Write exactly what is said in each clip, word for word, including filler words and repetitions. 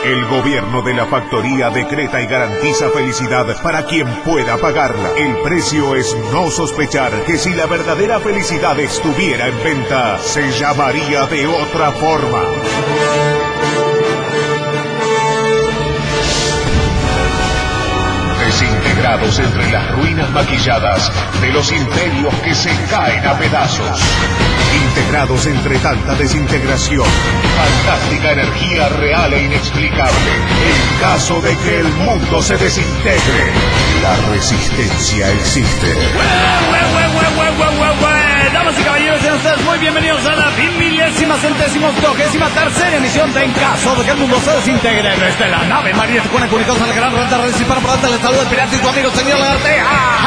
El gobierno de la factoría decreta y garantiza felicidad para quien pueda pagarla. El precio es no sospechar que si la verdadera felicidad estuviera en venta, se llamaría de otra forma. Desintegrados entre las ruinas maquilladas de los imperios que se caen a pedazos. Integrados entre tanta desintegración, fantástica energía real e inexplicable. En caso de que el mundo se desintegre, la resistencia existe. Damas y caballeros, sean ustedes muy bienvenidos a la milésima, centésima, octogésima tercera emisión de En caso de que el mundo se desintegre. Desde la nave María se pone comunicados a la gran renta recipar por delante. Les saluda el pirata y tu amigo señor Lagartea.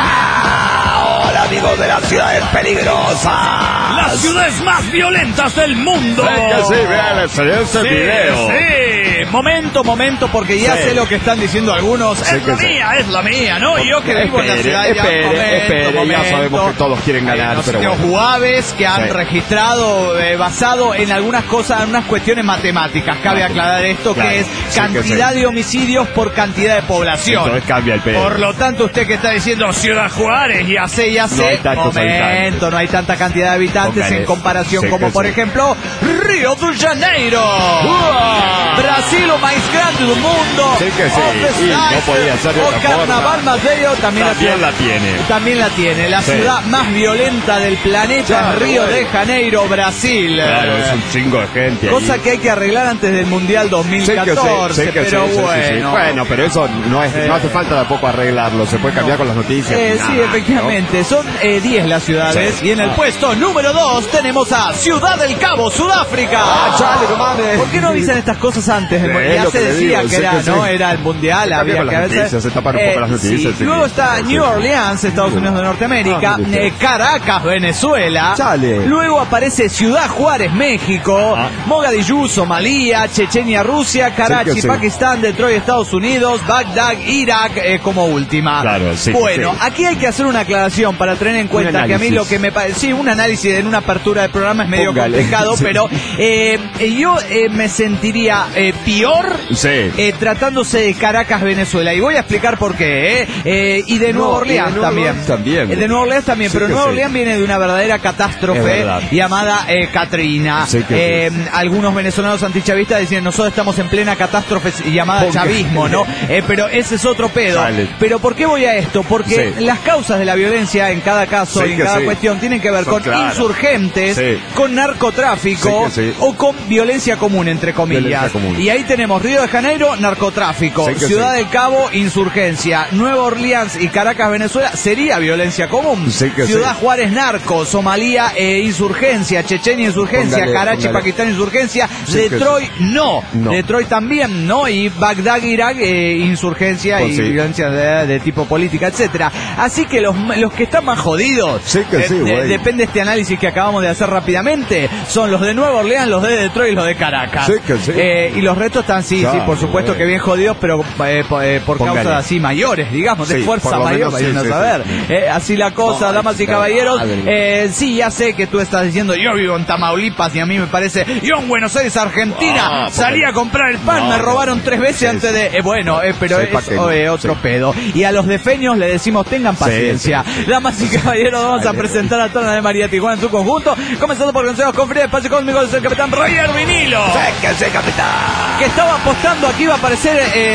Hola amigos de las ciudades peligrosas, las ciudades más violentas del mundo. Es que sí, vean ese sí, video. Sí, momento, momento, porque ya sí. sé lo que están diciendo algunos. Sí, es la sí. mía, es la mía, ¿no? Y yo que vivo espere, en la ciudad espere, ya, momento, espere, momento. Ya sabemos que todos quieren ganar, Hay pero bueno. Juaves que han sí. registrado eh, basado en algunas cosas, en unas cuestiones matemáticas. Cabe aclarar esto, claro, que es sí, cantidad que sí. de homicidios por cantidad de población. Entonces cambia el pedo. Por lo tanto, usted que está diciendo Ciudad Juárez, ya sé, ya sé. No hay tantos momento, habitantes. no hay tanta cantidad de habitantes okay. en comparación sí, como por sí. ejemplo Río de Janeiro. Uh-huh. Brasil, o más grande del mundo. Sí que sí. Y no podía ser de o otra Carnaval Madeiro también, también la, la tiene. También la tiene. La sí. ciudad más violenta del planeta, claro, Río bueno. de Janeiro, Brasil. Claro, es un chingo de gente. Cosa ahí. que hay que arreglar antes del Mundial dos mil catorce. Sí que sí, sí que pero sí, bueno. Sí, sí. Bueno, pero eso no, es, no hace falta tampoco arreglarlo. Se puede cambiar no. con las noticias. Eh, nada, sí, efectivamente. ¿no? Son diez eh, las ciudades. Sí. Y en el ah. puesto número dos tenemos a Ciudad del Cabo, Sudáfrica. Ah, chale, no mames. ¿Por qué no avisan estas cosas antes? Sí, ya se decía digo, que era, que ¿no? sí. Era el Mundial. Había que veces. Se tapan un poco eh, las noticias. Sí. Luego está New Orleans, Estados Unidos de Norteamérica. Ah, eh, Caracas, Venezuela. Chale. Luego aparece Ciudad Juárez, México. Ah. Mogadishu, Somalia. Chechenia, Rusia. Karachi, sí sí. Pakistán. Detroit, Estados Unidos. Bagdad, Irak, eh, como última. Claro, sí, bueno, sí. aquí hay que hacer una aclaración para tener en cuenta que a mí lo que me parece, sí, un análisis en una apertura de programa es medio Póngale. complicado, sí. pero eh, yo eh, me sentiría eh, peor sí. eh, tratándose de Caracas, Venezuela, y voy a explicar por qué, eh, eh, y de Nueva no, Orleans de también. Orleans también. Eh, de Nueva Orleans también, sí pero Nueva sí. Orleans viene de una verdadera catástrofe llamada eh, Katrina. Sí eh, sí. Algunos venezolanos antichavistas dicen, nosotros estamos en plena catástrofe llamada Póngale. chavismo, ¿no? Eh, pero ese es otro pedo. Dale. Pero ¿por qué voy a esto? Porque sí. las causas de la violencia en cada caso sí y en cada sí. cuestión tienen que ver Son con claras. insurgentes, sí. con narcotráfico sí sí. o con violencia común, entre comillas. Común. Y ahí tenemos Río de Janeiro, narcotráfico, sí Ciudad sí. del Cabo, insurgencia, Nueva Orleans y Caracas, Venezuela, sería violencia común. Sí Ciudad sí. Juárez, narco, Somalia, eh, insurgencia, Chechenia, insurgencia, póngale, Karachi, póngale. Pakistán, insurgencia, sí Detroit, sí. No. no, Detroit también, ¿no? Y Bagdad, Irak, eh, insurgencia pues y sí. violencia de, de tipo política, etcétera. Así que los, los que están más jodidos, sí que sí, de, depende de este análisis que acabamos de hacer rápidamente, son los de Nueva Orleans, los de Detroit y los de Caracas. Sí que sí. Eh, y los restos están, sí, ya, sí, por supuesto güey. que bien jodidos, pero eh, por, eh, por causas así mayores, digamos, de sí, fuerza mayor, vayan sí, a saber. Sí, sí. Eh, así la cosa, no, damas y caballeros. Eh, sí, ya sé que tú estás diciendo, yo vivo en Tamaulipas y a mí me parece, yo en Buenos Aires, Argentina, ah, salí a comprar el pan, no, me robaron tres veces sí, antes de... Eh, bueno, eh, pero es eh, otro sí. pedo. Y a los defeños le decimos, tengan paciencia. Sí, sí. Damas y caballeros, vamos a presentar a toda la de María Tijuana en su conjunto, comenzando por consejos con Frida, espacio conmigo, es el capitán Roger Vinilo. Sí, que sí, capitán. Que estaba apostando aquí iba a aparecer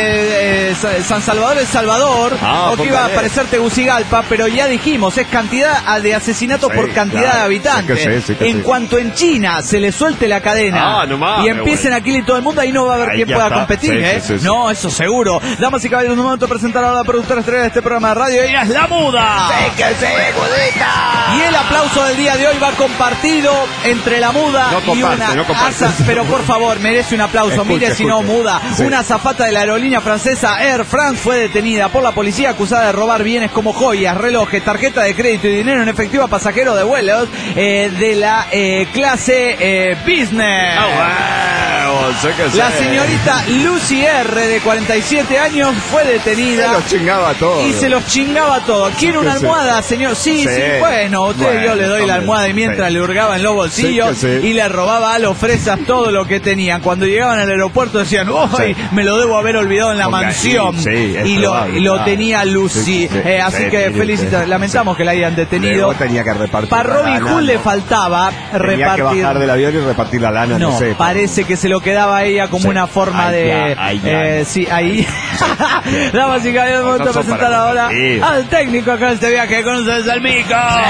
eh, eh, San Salvador El Salvador, ah, o que iba a aparecer Tegucigalpa, pero ya dijimos, es cantidad de asesinatos sí, por cantidad claro. de habitantes. Sí, sí, sí, en sí. cuanto en China se le suelte la cadena ah, no más, y empiecen bueno. aquí y todo el mundo, ahí no va a haber ahí quien pueda está. competir, sí, ¿eh? Sí, sí, no, eso seguro. Damas y caballeros, un momento de presentar a la productora estrella de este programa de radio, ella es La Muda. Sí, que sí, Mudita. Y el aplauso del día de hoy va compartido entre La Muda no comparte, y una no asa, pero por favor, merece un aplauso. Escuche, Mire si no, Muda. Sí. Una azafata de la aerolínea francesa Air France fue detenida por la policía acusada de robar bienes como joyas, relojes, tarjeta de crédito y dinero en efectivo a pasajeros de vuelos eh, de la eh, clase eh, business. Oh, wow. sé que sé. La señorita Lucy R, de cuarenta y siete años, fue detenida. Se los chingaba todo. Y se los chingaba todo. ¿Quiere una almohada, señor? Sí, sí, sí. Bueno, usted bueno, yo le doy la almohada y mientras sí. le hurgaba en los bolsillos sí sí. y le robaba a los fresas todo lo que tenían. Cuando llegaban al aeropuerto decían, ¡ay! Sí. Me lo debo haber olvidado en la Ponga, mansión. Sí, y lo, probable, lo claro. tenía Lucy. Sí, sí, eh, así sí, que sí, felicitaciones. Sí. Lamentamos sí. que la hayan detenido. Luego tenía que repartir. Para Robin Hood le faltaba tenía repartir. que bajar del avión y repartir la lana. No, no sé, parece pero... que se lo quedaba a ella como sí. una forma ay, de. Ya, ay, ya. Eh, sí, ahí. Damas y caballeros, vamos a presentar ahora al técnico acá en este viaje con ustedes, al Mico.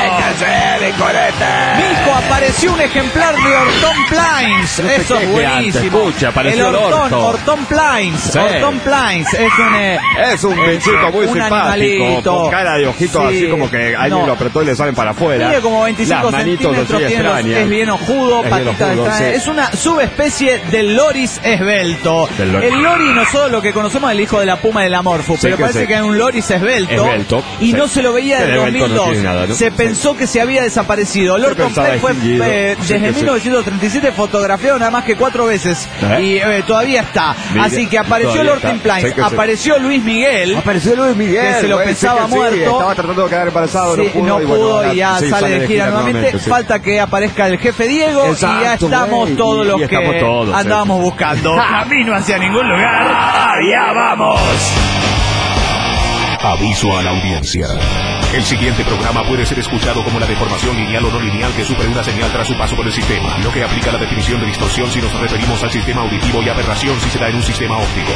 Mico, apareció un ejemplar de Horton Plains. Eso es buenísimo. Escucha, apareció el Horton, Horton Plains. Sí. Horton Plains es un eh, es un bichito muy un simpático, animalito. Con cara de ojitos sí. así como que alguien no. lo apretó y le salen para afuera. Tiene como veinticinco centímetros, tiene, es bien ojudo, es patitas extrañas. Sí. Es una subespecie del loris esbelto. Del lor... El lori nosotros lo que conocemos es el hijo de la puma del Amorfo, sí, pero que parece sí. que hay un loris esbelto, esbelto y sí. no se lo veía desde dos mil dos. No nada, ¿no? Se sí. pensó que se había desaparecido. El Horton Plains fue eh, sí, desde mil novecientos treinta y siete sí. fotografiado nada más que cuatro veces ¿Eh? y eh, todavía está. Mira, así que apareció el Horton Plains, sí, apareció Luis Miguel. Apareció Luis Miguel. Que se lo bueno, pensaba sí, muerto. Sí, estaba tratando de quedar embarazado, sí, no pudo. No y, pudo bueno, y ya sí, sale de gira nuevamente. Sí. Falta que aparezca el jefe Diego. Exacto, y ya estamos wey, todos los que todos, andábamos sí. buscando. Camino hacia ningún lugar. Allá vamos. Aviso a la audiencia. El siguiente programa puede ser escuchado como la deformación lineal o no lineal que sufre una señal tras su paso por el sistema, lo que aplica la definición de distorsión si nos referimos al sistema auditivo y aberración si se da en un sistema óptico.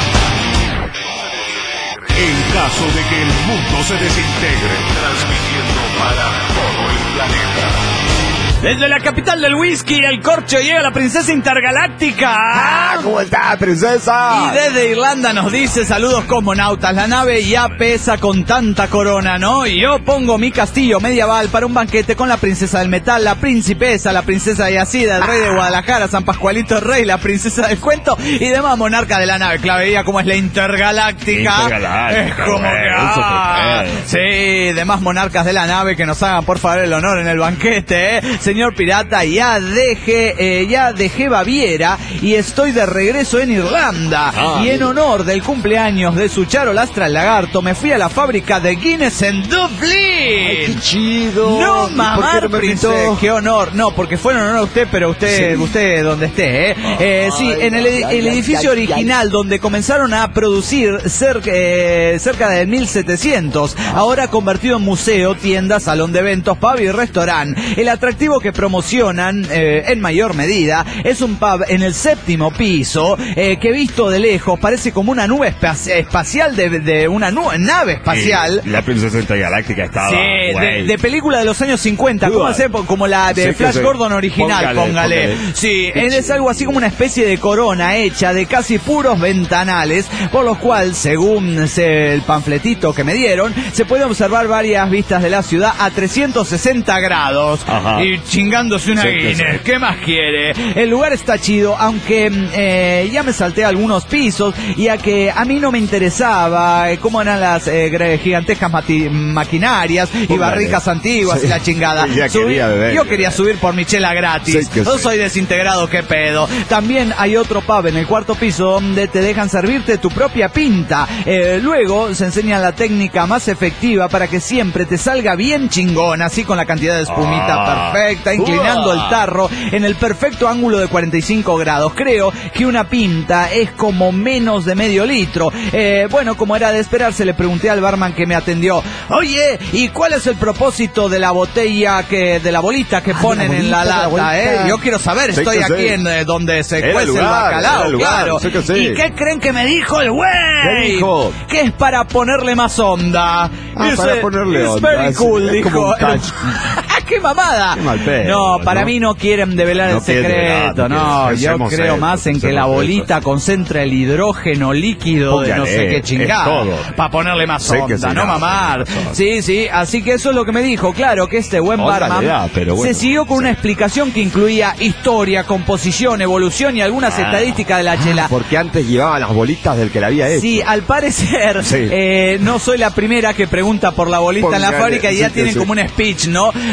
En caso de que el mundo se desintegre, transmitiendo para todo el planeta. Desde la capital del whisky, el corcho, llega la princesa intergaláctica. ¡Ah! ¿Cómo está, princesa? Y desde Irlanda nos dice, saludos cosmonautas, la nave ya pesa con tanta corona, ¿no? Y yo pongo mi castillo medieval para un banquete con la princesa del metal, la principesa, la princesa Yacida, el rey de Guadalajara, San Pascualito el rey, la princesa del cuento y demás monarcas de la nave. Clave, veía cómo es la intergaláctica. Intergaláctica. Es como bueno, que... Ah, sí, demás monarcas de la nave que nos hagan por favor el honor en el banquete, ¿eh? Señor pirata, ya dejé, eh, ya dejé Baviera y estoy de regreso en Irlanda. Ah, y en honor del cumpleaños de su charolastra el lagarto, me fui a la fábrica de Guinness en Dublín. ¡Ay, qué chido! No, mamá, qué, no princesa, qué honor. No, porque fue en honor a usted, pero usted, sí. usted donde esté, ¿eh? Ah, eh sí, ay, en el, ay, el ay, edificio ay, original ay, donde comenzaron a producir cerca, eh, cerca de mil setecientos, ahora convertido en museo, tienda, salón de eventos, pub y restaurante. El atractivo que promocionan eh, en mayor medida es un pub en el séptimo piso eh, que visto de lejos parece como una nube espacial de, de una nube, nave espacial. Sí, la princesa intergaláctica estaba sí, de, de película de los años cincuenta, ¿cómo hacer? Como la de sí, Flash Gordon original, póngale. póngale. póngale. Sí, es algo así como una especie de corona hecha de casi puros ventanales, por los cuales, según el panfletito que me dieron, se puede observar varias vistas de la ciudad a trescientos sesenta grados. Ajá. Y chingándose una sí, Guinness. Sí. ¿Qué más quiere? El lugar está chido, aunque eh, ya me salté algunos pisos, ya que a mí no me interesaba eh, cómo eran las eh, gigantescas maquinarias y Póngale. barricas antiguas sí. y la chingada. Subí, quería beber, yo quería subir por mi chela gratis. Sí, yo sí. soy desintegrado, qué pedo. También hay otro pub en el cuarto piso donde te dejan servirte tu propia pinta. Eh, luego se enseña la técnica más efectiva para que siempre te salga bien chingón, así con la cantidad de espumita ah. perfecta, inclinando el tarro en el perfecto ángulo de cuarenta y cinco grados. Creo que una pinta es como menos de medio litro. Eh, bueno, como era de esperarse, le pregunté al barman que me atendió, oye, ¿y cuál es el propósito de la botella, que de la bolita que ah, ponen la bolita, en la lata? La eh? Yo quiero saber, sé estoy aquí sí. en eh, donde se era cuece el, lugar, el bacalao, el lugar, claro. Sé que sí. ¿Y qué creen que me dijo el güey? ¿Qué dijo? Que es para ponerle más onda. Ah, Dice, para ponerle onda. Es very cool, es, dijo. Es ¡qué mamada! Qué mal pedo, no, para ¿no? mí no quieren develar no el secreto, develar, no. Yo creo esto, más en que la bolita esto. concentra el hidrógeno líquido Póngale, de no sé qué chingada. Para ponerle más sé onda, no mamar. Sí, sí, así que eso es lo que me dijo. Claro que este buen Otra barman da, pero bueno, se siguió con sí. una explicación que incluía historia, composición, evolución y algunas ah, estadísticas de la chela. Ah, porque antes llevaba las bolitas del que la había hecho. Sí, al parecer, sí. Eh, no soy la primera que pregunta por la bolita Póngale, en la fábrica y ya sí tienen sí. como un speech, ¿no? Los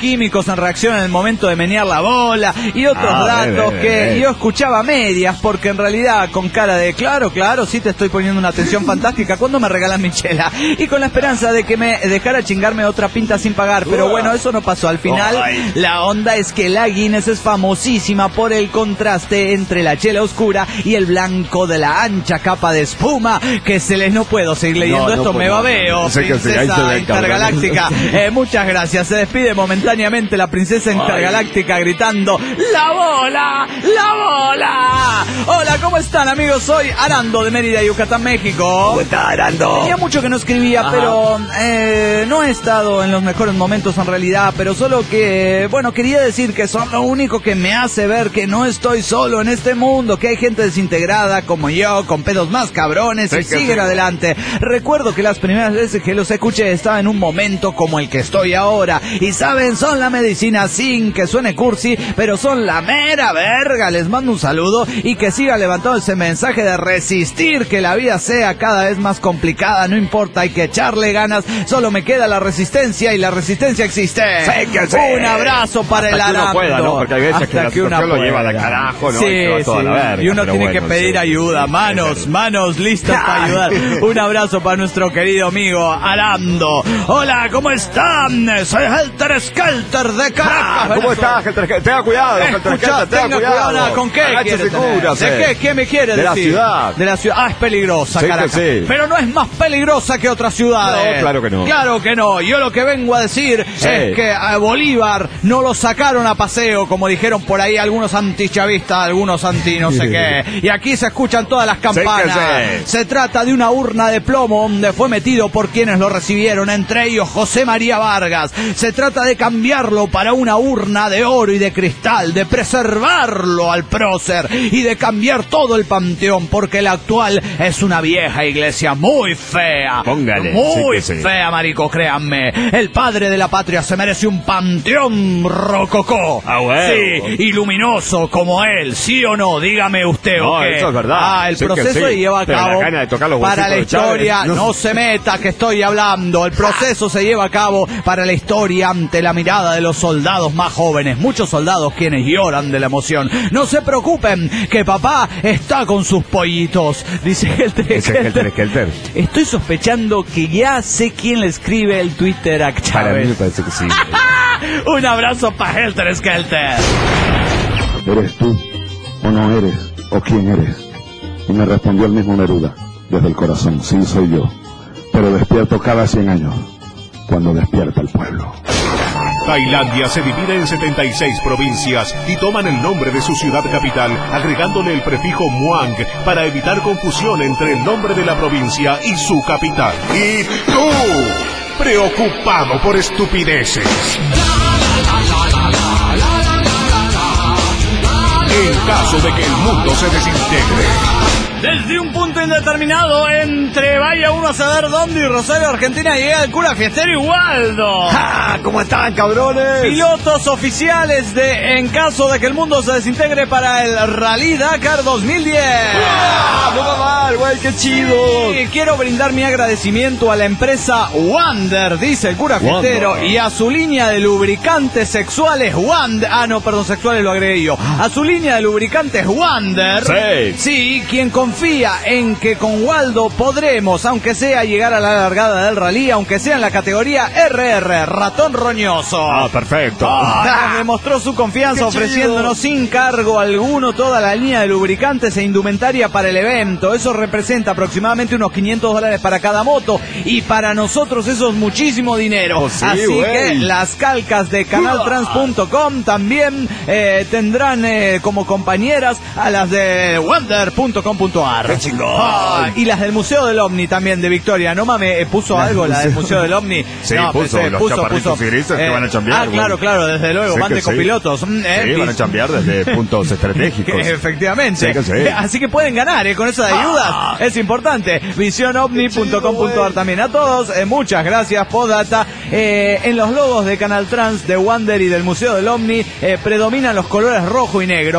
químicos en reacción en el momento de menear la bola y otros ah, datos bien, bien, que bien. Yo escuchaba a medias, porque en realidad con cara de claro, claro, sí te estoy poniendo una atención fantástica cuando me regalan mi chela, y con la esperanza de que me dejara chingarme otra pinta sin pagar, pero bueno, eso no pasó. Al final, Ay. la onda es que la Guinness es famosísima por el contraste entre la chela oscura y el blanco de la ancha capa de espuma, que se les no puedo seguir leyendo no, esto, no, me babeo, no, princesa sí, intergaláctica. Eh, muchas gracias. Se despide momentáneamente la princesa intergaláctica gritando ¡la bola! ¡La bola! Hola, ¿cómo están, amigos? Soy Arando de Mérida, Yucatán, México. ¿Cómo está, Arando? Tenía mucho que no escribía, Ajá. pero eh, no he estado en los mejores momentos en realidad, pero solo que, bueno, quería decir que son lo único que me hace ver que no estoy solo en este mundo, que hay gente desintegrada como yo, con pedos más cabrones, sí, y siguen sí. adelante. Recuerdo que las primeras veces que los escuché estaba en un momento como el que estoy ahora, y saben, son la medicina sin que suene cursi, pero son la mera verga. Les mando un saludo y que siga levantando ese mensaje de resistir, que la vida sea cada vez más complicada, no importa, hay que echarle ganas, solo me queda la resistencia y la resistencia existe. Sí, que sí. Un abrazo para Hasta el Arando. Pueda, ¿no? Porque hay veces Hasta que la situación lo lleva de carajo, ¿no? Sí, y, sí. la verga, y uno tiene bueno, que pedir sí. ayuda, manos, manos listas para ayudar. Un abrazo para nuestro querido amigo Arando. Hola, ¿cómo están? Soy Helter Skelter de Caracas. ¿Cómo estás, Helter Skelter? Tenga cuidado, Helter Skelter, tenga cuidado. cuidado. ¿Con qué quiere tener? ¿De qué? ¿Qué me quiere de decir? De la ciudad. De la ciudad. Ah, es peligrosa, sí, Caracas. Sí. Pero no es más peligrosa que otras ciudades. No, claro que no. Claro que no. Yo lo que vengo a decir sí. es que a Bolívar no lo sacaron a paseo, como dijeron por ahí algunos antichavistas, algunos anti no sé qué. Y aquí se escuchan todas las campanas. Sí, sí. Se trata de una urna de plomo donde fue metido por quienes lo recibieron, entre ellos José María Vargas. Se trata de cambiarlo para una urna de oro y de cristal, de preservarlo al prócer y de cambiar todo el panteón, porque la actual es una vieja iglesia muy fea. Póngale. Muy sí sí. fea, marico, créanme. El padre de la patria se merece un panteón rococó. Ah, bueno. Sí, y luminoso como él, ¿sí o no? Dígame usted. No, ¿o qué? eso es verdad. Ah, el sí proceso sí. se lleva a cabo la para la historia. No. no se meta que estoy hablando. El proceso se lleva a cabo para la historia ante la mirada de los soldados más jóvenes. Muchos soldados quienes lloran de la emoción. No se preocupen, que papá está con sus pollitos. Dice Helter Skelter. Estoy sospechando que ya sé quién le escribe el Twitter a Chávez. Para mí me parece que sí. Un abrazo para Helter Skelter. ¿Eres tú o no eres? ¿O quién eres? Y me respondió el mismo Neruda, desde el corazón, sí soy yo, pero despierto cada cien años, cuando despierta el pueblo. Tailandia se divide en setenta y seis provincias y toman el nombre de su ciudad capital, agregándole el prefijo Muang para evitar confusión entre el nombre de la provincia y su capital. Y tú, preocupado por estupideces. En caso de que el mundo se desintegre. Desde un punto indeterminado entre vaya uno a saber dónde y Rosario, Argentina, llega el cura fiestero Igualdo. ¡Ja! ¿Cómo están, cabrones? Pilotos oficiales de En caso de que el mundo se desintegre para el Rally Dakar dos mil diez. ¡No va mal, güey! ¡Qué chido! Sí, quiero brindar mi agradecimiento a la empresa Wander, dice el cura fiestero, Wander, y a su línea de lubricantes sexuales Wander. Ah, no, perdón, sexuales lo agregué yo. A su línea de lubricantes Wander. Sí. Sí, quien confía en que con Waldo podremos, aunque sea, llegar a la largada del rally, aunque sea en la categoría R R, ratón roñoso. Ah, perfecto. Ah, nos demostró su confianza ofreciéndonos sin cargo alguno toda la línea de lubricantes e indumentaria para el evento. Eso representa aproximadamente unos quinientos dólares para cada moto, y para nosotros eso es muchísimo dinero. Oh, sí, así wey. que las calcas de canal trans punto com también eh, tendrán eh, como compañeras a las de wander punto com punto ar. ¡Qué chingón! Ah, y las del Museo del Ovni también, de Victoria. No mames, eh, puso la algo la del Museo del Ovni. Sí, no, puso, pensé, los puso, chaparritos puso, y grises eh, que van a chambear. Ah, güey. claro, claro, desde luego, sí van de copilotos. Sí, eh, sí van a chambear desde puntos estratégicos. Efectivamente. Sí que sí. Así que pueden ganar, eh, con esas ayudas. Ah. Es importante. vision ovni punto com punto ar también. A todos, eh, muchas gracias, Podata. Eh, en los logos de Canal Trans, de Wander y del Museo del Ovni, eh, predominan los colores rojo y negro.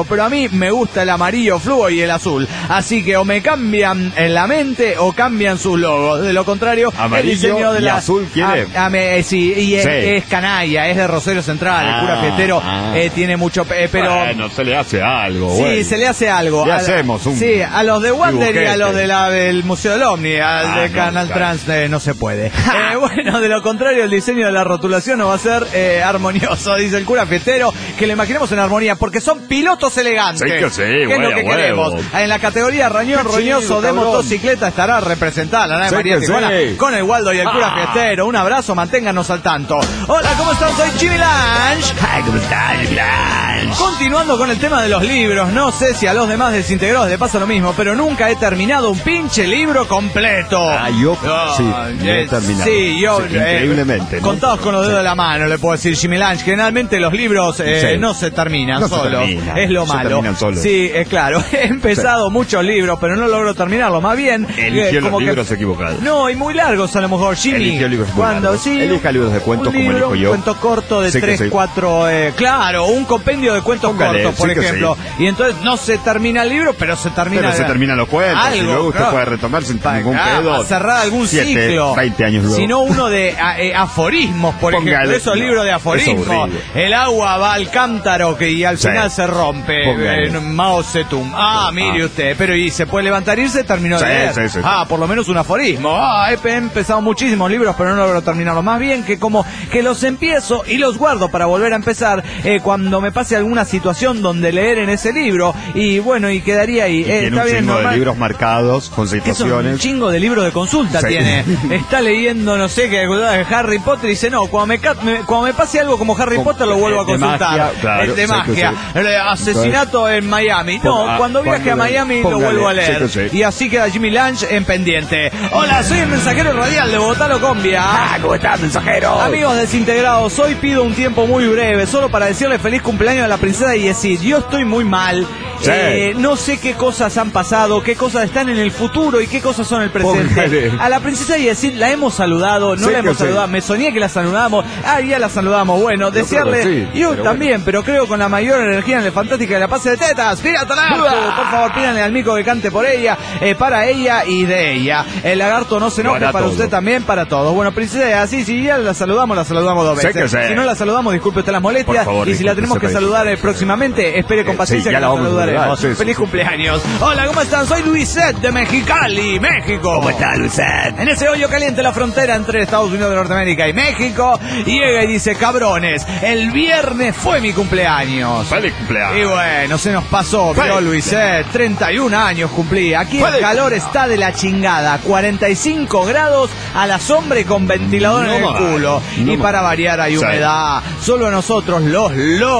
pero a mí me gusta el amarillo fluo y el azul. Así que o me cambian en la mente o cambian sus logos. De lo contrario, amarillo el diseño de y la... azul quiere. A, a me, sí, y es, sí. es canalla, es de Rosario Central. Ah, el cura fiestero ah. eh, tiene mucho... Eh, pero bueno, se le hace algo. Sí, bueno. se le hace algo. Le a, hacemos un... Sí, a los de Wander dibujete. y a los de la, del Museo del Omni, al ah, de no, Canal claro. Trans eh, no se puede. eh, bueno, de lo contrario, el diseño de la rotulación no va a ser eh, armonioso, dice el cura fiestero, que lo imaginemos en armonía, porque son pilotos elegantes. Sí que sí, que es lo que huevo. queremos. En la categoría Rañón Qué Roñoso chido, de cabrón. motocicleta estará representada la nave Sí María que Tijuana sí. con el Waldo y el cura Ah. fiestero. Un abrazo, manténganos al tanto. Hola, ¿cómo están? Soy Jimmy Lange. Ay, ¿cómo estás, Jimmy Lange? Continuando con el tema de los libros, no sé si a los demás desintegrados les pasa lo mismo, pero nunca he terminado un pinche libro completo. Ah, yo Oh, sí, yo he eh, terminado. Sí, yo... Sí, increíblemente, eh, ¿no? Contados con los dedos Sí. de la mano, le puedo decir, Jimmy Lange. Generalmente los libros eh, Sí. no se terminan No se solos. terminan, Es lo se malo. terminan solos. Sí, es claro. He empezado Sí. muchos libros, pero no logro terminarlos. Más bien... Eligió eh, como los que- libros equivocados. No, y muy largos a lo mejor, Jimmy. Eligió libros muy Cuando largos. sí... Elija libros de cuentos un como libro, elijo yo. Un cuento corto de Sí que tres, sí. cuatro... Eh, claro, un compendio de cuentos Póngale, cortos, por sí que ejemplo. sí. Y entonces no se termina el libro, pero se termina... Pero se terminan los cuentos Algo, y luego usted claro. puede retomar sin Pa- ningún ah, pedo. para cerrar algún siete, ciclo. veinte años luego. Sino uno de a, eh, aforismos, por Póngale, ejemplo. Esos no, libros de es aforismos. aburrido. El agua va al cántaro que y al Sí. final se rompe. Póngale. En Mao Zedong. Ah, mire Ah. usted. Pero y se puede levantar y irse, terminó Sí, de leer. sí, sí. Ah, por lo menos un aforismo. Ah, he, he empezado muchísimos libros, pero no logro terminarlos. Más bien que como que los empiezo y los guardo para volver a empezar eh, cuando me pase alguna situación donde leer en ese libro. Y bueno, y quedaría ahí. Y Eh, tiene está un bien, chingo normal. de libros marcados con Que son un situaciones. chingo de libros de consulta Sí. tiene. Está leyendo, no sé, que Harry Potter y dice, no, cuando me, ca- me- cuando me pase algo como Harry Con- Potter lo vuelvo a de consultar. magia, claro, el de sí que magia. sí. El asesinato en Miami. No, Pon- ah, cuando viaje a póngale, Miami lo póngale, vuelvo a sí leer. que sí. Y así queda Jimmy Lange en pendiente. Hola, soy el mensajero radial de Bogotá Locombia. Ah, ¿cómo estás, mensajero? Amigos desintegrados, hoy pido un tiempo muy breve, solo para decirle feliz cumpleaños a la princesa Yesid. Yo estoy muy mal. Sí. Eh, no sé qué cosas han pasado, qué cosas están en el futuro y qué cosas son el presente. Póngale. A la princesa Yesid la hemos saludado, no Sí la hemos que sí. saludado. Me soñé que la saludamos. Ah, ya la saludamos. Bueno, Yo creo desearle. que sí, yo pero también, pero creo con la mayor energía en el Fantástica de la Pase de Tetas. ¡Pirata Lagarto! Por favor, pídanle al mico que cante por ella, eh, para ella y de ella. El lagarto no se enoje, Para para todo. usted también, para todos. Bueno, princesa, así, si ya la saludamos, la saludamos dos Sé veces. que sí. Si no la saludamos, disculpe usted las molestias. Por favor, y si la disculpe, tenemos que sepa saludar eh, próximamente, espere con Eh, paciencia sí, ya que la la vamos a saludaremos. saludar, sí, sí, Feliz sí. cumpleaños. Hola, ¿cómo están? Soy Luisette de Mexicali, México. ¿Cómo estás, Luisette? En ese hoyo caliente la frontera entre Estados Unidos de Norteamérica y México, llega y dice, cabrones, el viernes fue mi cumpleaños. Feliz cumpleaños. Y bueno, se nos pasó, Feliz vio Luisette, treinta y un años cumplí. Aquí el Feliz calor cumpleaños. está de la chingada, cuarenta y cinco grados a la sombra y con ventilador No en el más, culo. no y más. para variar hay Sí. humedad. Solo a nosotros, los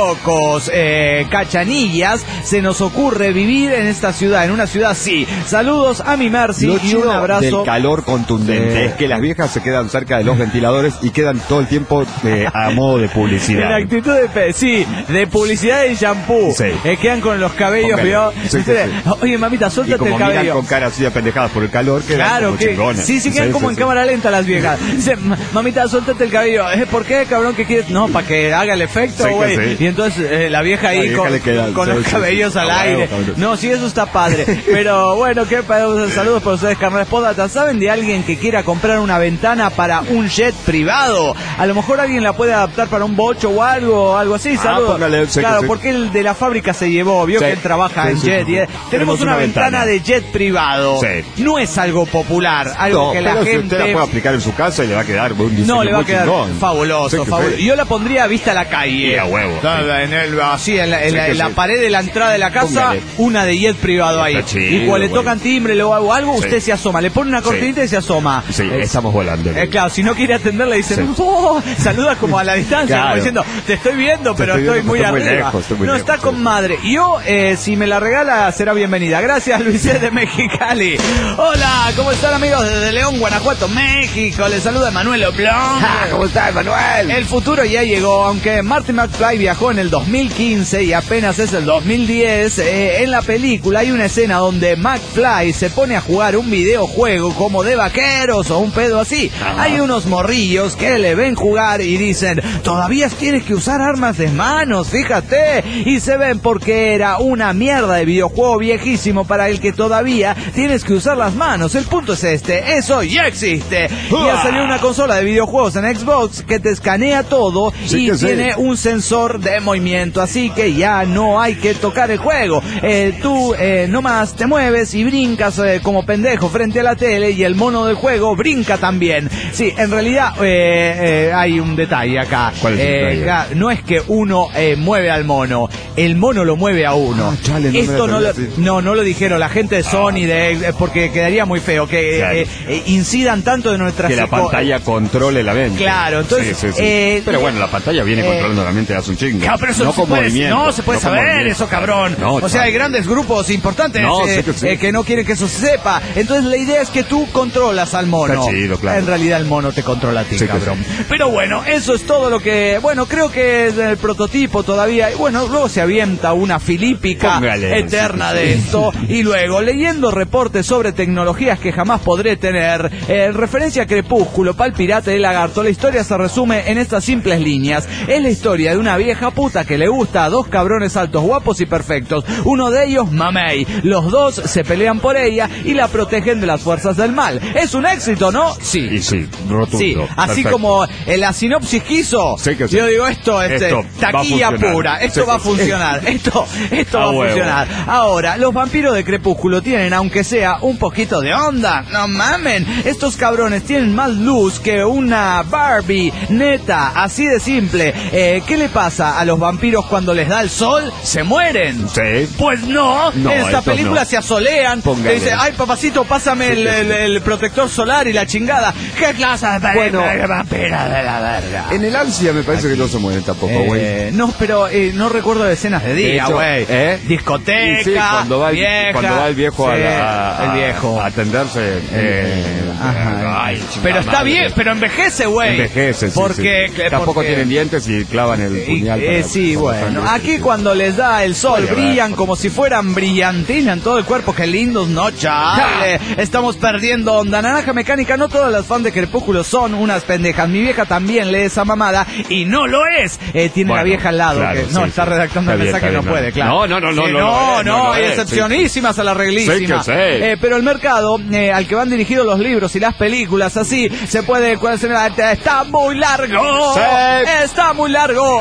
locos eh, cachanillas, se nos ocurre vivir en esta ciudad, en una ciudad así. Saludos a mi Mercy Lo y un chido abrazo. del calor contundente Sí. es que las viejas se quedan cerca de los ventiladores y quedan todo el tiempo eh, a modo de En publicidad. actitud de pe- sí, de publicidad y shampoo. Sí. Eh, quedan con los cabellos, Póngale. ¿vio? Sí, sí, Ustedes, sí. oye, mamita, Y suéltate como el miran cabello. con cara así apendejadas por el calor, quedan Claro como que chingonas. sí, sí quedan Sí, como sí, en sí. cámara lenta las viejas. Dice, "Ma- mamita, suéltate el cabello. Eh, ¿Por qué, cabrón, que quieres? No, para que haga el efecto, Sí, que güey. sí. Y entonces eh, la vieja ahí La vieja con, le queda- con sí, los sí, cabellos sí. al Ah, aire. bueno, cabrón. No, sí, eso está padre. Pero bueno, qué pa- saludos para ustedes, carnales podatas. ¿Saben de alguien que quiera comprar una ventana para un jet privado? A lo mejor alguien la puede adaptar para un bocho o algo, algo así. Ah, Saludos. póngale, sé que Claro, sí. porque el de la fábrica se llevó, vio Sí. que él trabaja Sí, en sí, jet. sí. y, eh, tenemos una, ventana, de jet privado. Sí. No es algo popular, algo No, que la pero si gente... usted la puede aplicar en su casa y le va a quedar un diseño No, le va a muy quedar chingón. fabuloso, Sí que fabuloso. sí. Yo la pondría a vista a la calle. Y a huevo, Está sí. En el, así, en la, en Sí la- que en la sí. pared de la entrada de la casa, Póngale. una de jet privado ahí. Está chido, y cuando le güey. tocan timbre le- o algo, Sí. usted se asoma. Le pone una cortinita y se asoma. Sí, Eh, estamos volando. eh, claro, si no quiere atender le dicen, Sí. "Oh", saluda como a la distancia, Claro. como diciendo, te estoy viendo, Te pero estoy estoy viendo, muy estoy muy arriba. lejos, estoy muy no, lejos, está sí. con madre. Y yo, eh, si me la regala, será bienvenida. Gracias, Luisés de Mexicali. Hola, ¿cómo están, amigos? Desde León, Guanajuato, México. Les saluda Manuel Oblong. Ah, ¿cómo estás, Manuel? El futuro ya llegó, aunque Marty McFly viajó en el dos mil quince y apenas es el dos mil diez, eh, en la película hay una escena donde McFly se pone a jugar un videojuego como de vaqueros o un pedo así. Ajá. Hay unos morrillos que le ven jugar y dicen, todavía tienes que usar armas de manos, fíjate. Y se ve bien porque era una mierda de videojuego viejísimo para el que todavía tienes que usar las manos. El punto es este, eso ya existe. Ya salió una consola de videojuegos en Xbox que te escanea todo sí y tiene sí. un sensor de movimiento, así que ya no hay que tocar el juego. Eh, tú eh, nomás te mueves y brincas eh, como pendejo frente a la tele y el mono del juego brinca también. Sí, en realidad eh, eh, hay un detalle acá. ¿Cuál es el eh, detalle? acá no es que uno eh, mueve al mono, el mono lo mueve a uno. Ah, chale, no Esto no lo, no, no lo dijeron la gente de Sony, ah, de, porque quedaría muy feo que claro. eh, eh, incidan tanto de nuestras... Que la pantalla controle la mente. Claro, entonces... Sí, sí, sí. Eh, pero bueno, la pantalla viene eh, controlando la mente hace un chingo. Claro, pero eso no no, se con puede, movimiento, no se puede no saber eso, cabrón. No, o sea, hay grandes grupos importantes no, eh, sí que, sí. eh, que no quieren que eso se sepa. Entonces la idea es que tú controlas al mono. Está chido, claro. En realidad el mono te controla a ti, sí, cabrón. Sí. Pero bueno, eso es todo lo que... Bueno, creo que es el prototipo todavía. Bueno, luego se avienta una filípica Póngale, eterna sí, sí. de esto. Y luego, leyendo reportes sobre tecnologías que jamás podré tener, eh, referencia a Crepúsculo, pa'l pirata y lagarto, la historia se resume en estas simples líneas. Es la historia de una vieja puta que le gusta a dos cabrones altos, guapos y perfectos. Uno de ellos, Mamey. Los dos se pelean por ella y la protegen de las fuerzas del mal. ¿Es un éxito, no? Sí. Y sí, rotundo. Sí, así Perfecto. Como en la sinopsis quiso. Sí que sí. Yo digo, esto es esto taquilla pura. Esto sí, va a funcionar. Sí. Esto, esto va a huevo. funcionar. Ahora, los vampiros de Crepúsculo tienen, aunque sea un poquito de onda. No mamen. Estos cabrones tienen más luz que una Barbie. Neta, así de simple. Eh, ¿Qué le pasa a los vampiros cuando les da el sol? Se mueren. Sí. Pues no. no en esta película no. se asolean. Póngale. Te dice, ay papacito, pásame sí, el, el, el protector solar y la chingada. ¿Qué clase de bueno, vampira de la verga? En el ansia me parece Aquí. que no se mueren tampoco, güey. Eh, no, pero eh, no recuerdo de escenas de día, güey. ¿Eh? Discoteca, sí, cuando va el, vieja. Cuando va el viejo sí, a, la, a, el viejo. a atenderse. Eh, Ajá. Ay, pero está madre. bien, pero envejece, güey. Envejece, sí. Porque, sí. Tampoco porque... tienen dientes y clavan el puñal. Eh, para, sí, para bueno. para Aquí cuando les da el sol, Oye, brillan como si fueran brillantina en todo el cuerpo. Qué lindos, ¿no, chale? Estamos perdiendo onda. Naranja Mecánica, no todas las fans de Crepúsculo son unas pendejas. Mi vieja también lee esa mamada y no lo es. Eh, tiene bueno, la vieja al lado claro, que no sí, está sí. redactando el mensaje y no puede, claro. No, no, no, no, sí, no, no, no, no, no, no, hay no, excepcionísimas sí. a la reglísima. Sí, sí. Eh, pero el mercado eh, al que van dirigidos los libros y las películas, así se puede. ¿Cuál es el, está muy largo. Sí. Está muy largo.